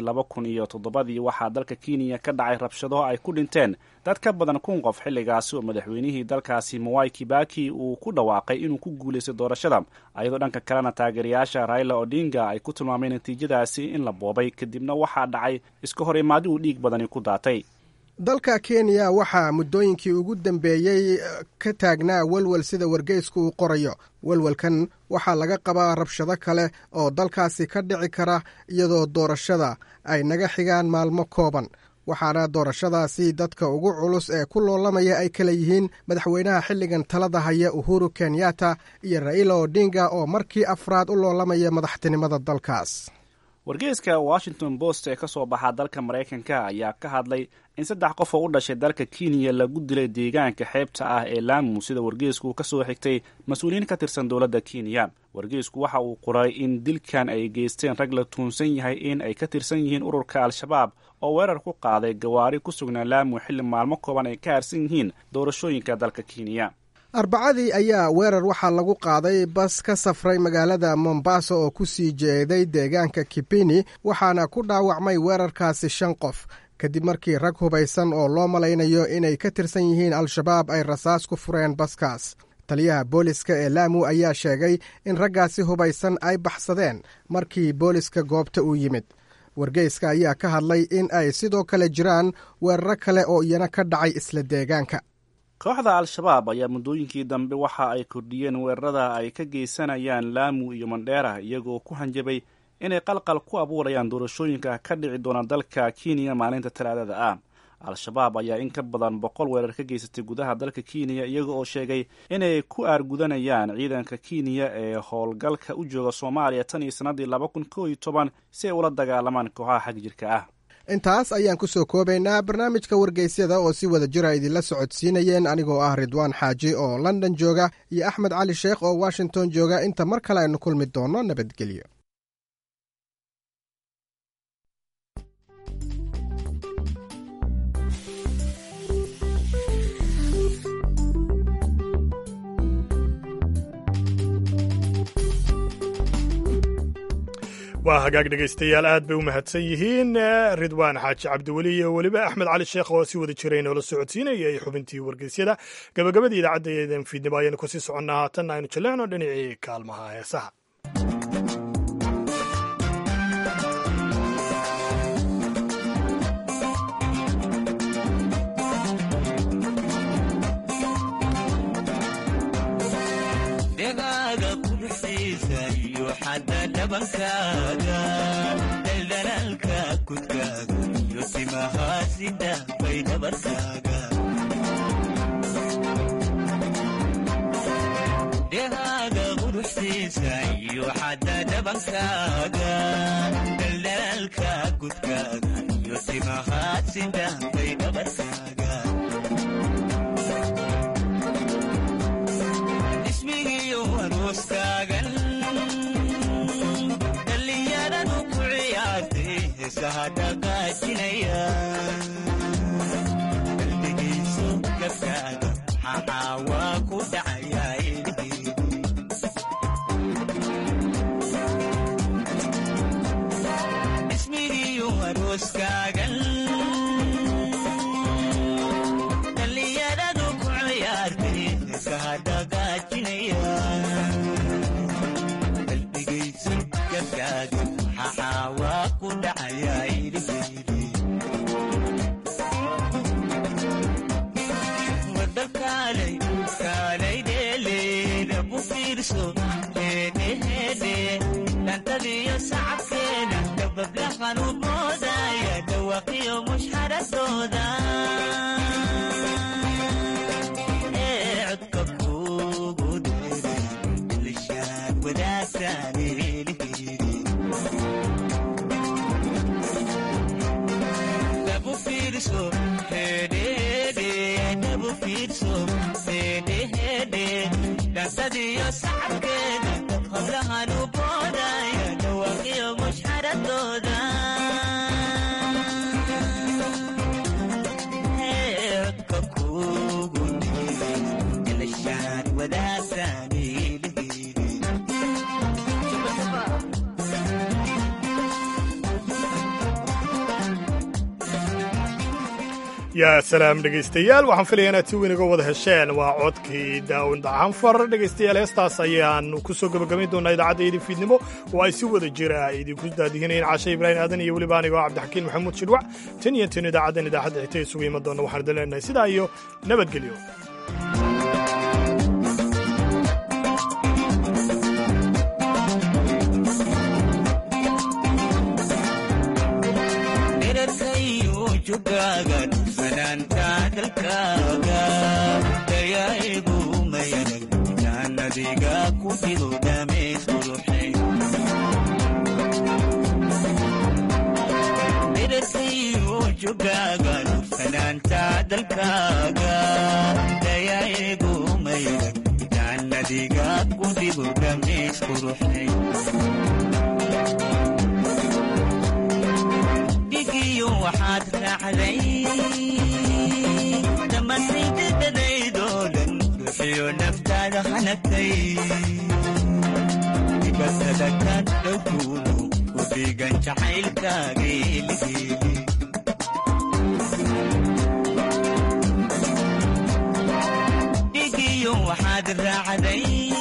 2007 waxaa dalka Kenya ka dhacay rabshado ay ku dhinteen dad ka badan 1,000 qof, xilligaasi oo madaxweynihii dalkaasi Mwai Kibaki uu ku dhawaaqay inuu ku guuleystay doorashada, ayadoo dhanka kalena taageerayaasha Raila Odinga ay ku tilmaameen natiijadaasi in la boobay. kadibna waxaa dhacay iska hor imaadi uu dhiig badani ku daatay. dalka Kenya waxaa muddooyinkii ugu dambeeyey ka taagnaa walwal sida wargeysku uu qorayo. walwalkan waxaa laga qabaa rabshado kale oo dalkaasi ka dhici kara iyadoo doorashada ay naga xigaan maalmo kooban. waxaana doorashadaasi dadka ugu culus ee ku loolamaya ay kala yihiin madaxweynaha xilligan talada haya Uhuru Kenyatta iyo Raila Odinga oo markii afraad u loolamaya madaxtinimada dalkaas. wargeyska Washington Post ee ka soo baxa dalka Mareykanka ayaa ka hadlay in 3 qof oo u dhashay dalka Kenya lagu dilay deegaanka xeebta ah ee Lamu, sida wargeysku ka soo xigtay mas-uuliyiin ka tirsan dowladda Kenya. wargeysku waxa uu qoray in dilkan ay geysteen rag la tuunsan yahay in ay ka tirsan yihiin ururka Al-Shabaab oo weerar ku qaaday gawaari ku sugnaa Lamu xilli maalmo kooban ay ka harsan yihiin doorashooyinka dalka Kenya. arbacadii ayaa weerar waxaa lagu qaaday bas ka safray magaalada mombasa oo ku sii jeeday deegaanka kipini waxaana ku dhaawacmay weerarkaasi 5 qof kadib markii rag hubaysan oo loo malaynayo inay ka tirsan yihiin al-shabaab ay rasaas ku fureen baskaas. taliyaha booliska ee laamu ayaa sheegay in raggaasi hubaysan ay baxsadeen markii booliska goobta uu yimid. wargeyska ayaa ka hadlay in ay sidoo kale jiraan weeraro kale oo iyana ka dhacay isla deegaanka. kooxda al-shabaab ayaa muddooyinkii dambe waxa ay kordhiyeen weerarada ay ka geysanayaan laamu iyo mandheera iyagoo ku hanjabay inay qalqal ku abuurayaan doorashooyinka ka dhici doona dalka kenya maalinta talaadada ah. al-shabaab ayaa in ka badan 100 weerar ka geysatay gudaha dalka kenya iyaga oo sheegay inay ku aargudanayaan ciidanka kenya ee howlgalka u jooga soomaaliya tan iyo sanadii 2011 si ay ula dagaalamaan kooxaha xag jirka ah. intaas ayaan ku soo koobaynaa barnaamijka wargeysyada oo si wada jira idinla socodsiinayeen anigoo ah ridwaan xaaji oo london jooga iyo axmed cali sheekh oo washington jooga. inta mar kale aynu kulmi doono nabadgelyo. waa hagaag dhegaystayaal aad bay u mahadsan yihiin ridwaan xaaji cabdiweli iyo weliba axmed cali sheekh oo si wada jiray noola socodsiinaya iyo xubintii wargeysyada. gabagabadii idaacaddaeedan fiidnimo ayaanu kusii soconnaa haatanna aynu jaleecno dhinacii kaalmaha heesaha. dhabankaaga daldalaalka kudkaaga iyo timahaasida bay dhabarkaaga dhehaaga quruxsiisa iyo xadda dhabankaaga daldalaalka kudkaaga iyo timahaasida bay dhabarkaaga ismigiyo arooskaagan sahadhaqaajinaya qalbigiisu gabkaaga xaxaawaa ku dhacayaa ismigiyo arooskaagan dhallinyaradu ku ciyaartay sahadhaqaajinaya qalbigiisu gabkaaga xaxaawaa ku dhacayaa dhantadiyo sacabkeena dabablahan u moodaya dhawaqiyo mushxaradooda ee codka kuugu dheeray ilishaad wadaagtaan dhabu fiirso hedhede dhabu fiirso hedhehede dhantadiyo sacabkeena hablahan u boodaya dhawaqiyo mushxaradooda codka kuugu dhiiray ilishaan wadaagtaan yaa salaam dhegaystayaal waxaan filaya inaad si weyn uga wada hesheen waa codkii daawin dacanfar dhegaystayaal heestaas ayaanu ku soo gabagabayn doonaa idaacaddaydii fiidnimo oo ay si wada jira idinku daadihinayeen caashe ibraahim aadan iyo weliba anigoo cabdixakiin maxamuud shidwac tan iyo tan idaacaddan idaacadda xigta isugu iman doonna waxaan idin leenahay sidaa iyo nabadgelyo. jugaagan fanaanta dalkaaga dayaa'igu mayanag jaannadiga ku fido dhamays quruxay midhadkayu jugaagan fanaanta dalkaaga dayaa'igu mayanag jaannadiga ku fido dhamays quruxay waxaad raacday dhammaantaydadadaydoo dhan ruuxiyo dhigatay dibatada ka dhowkuuno u dhigan jacaylkaaga ilhiili dhigiyo waxaad raacday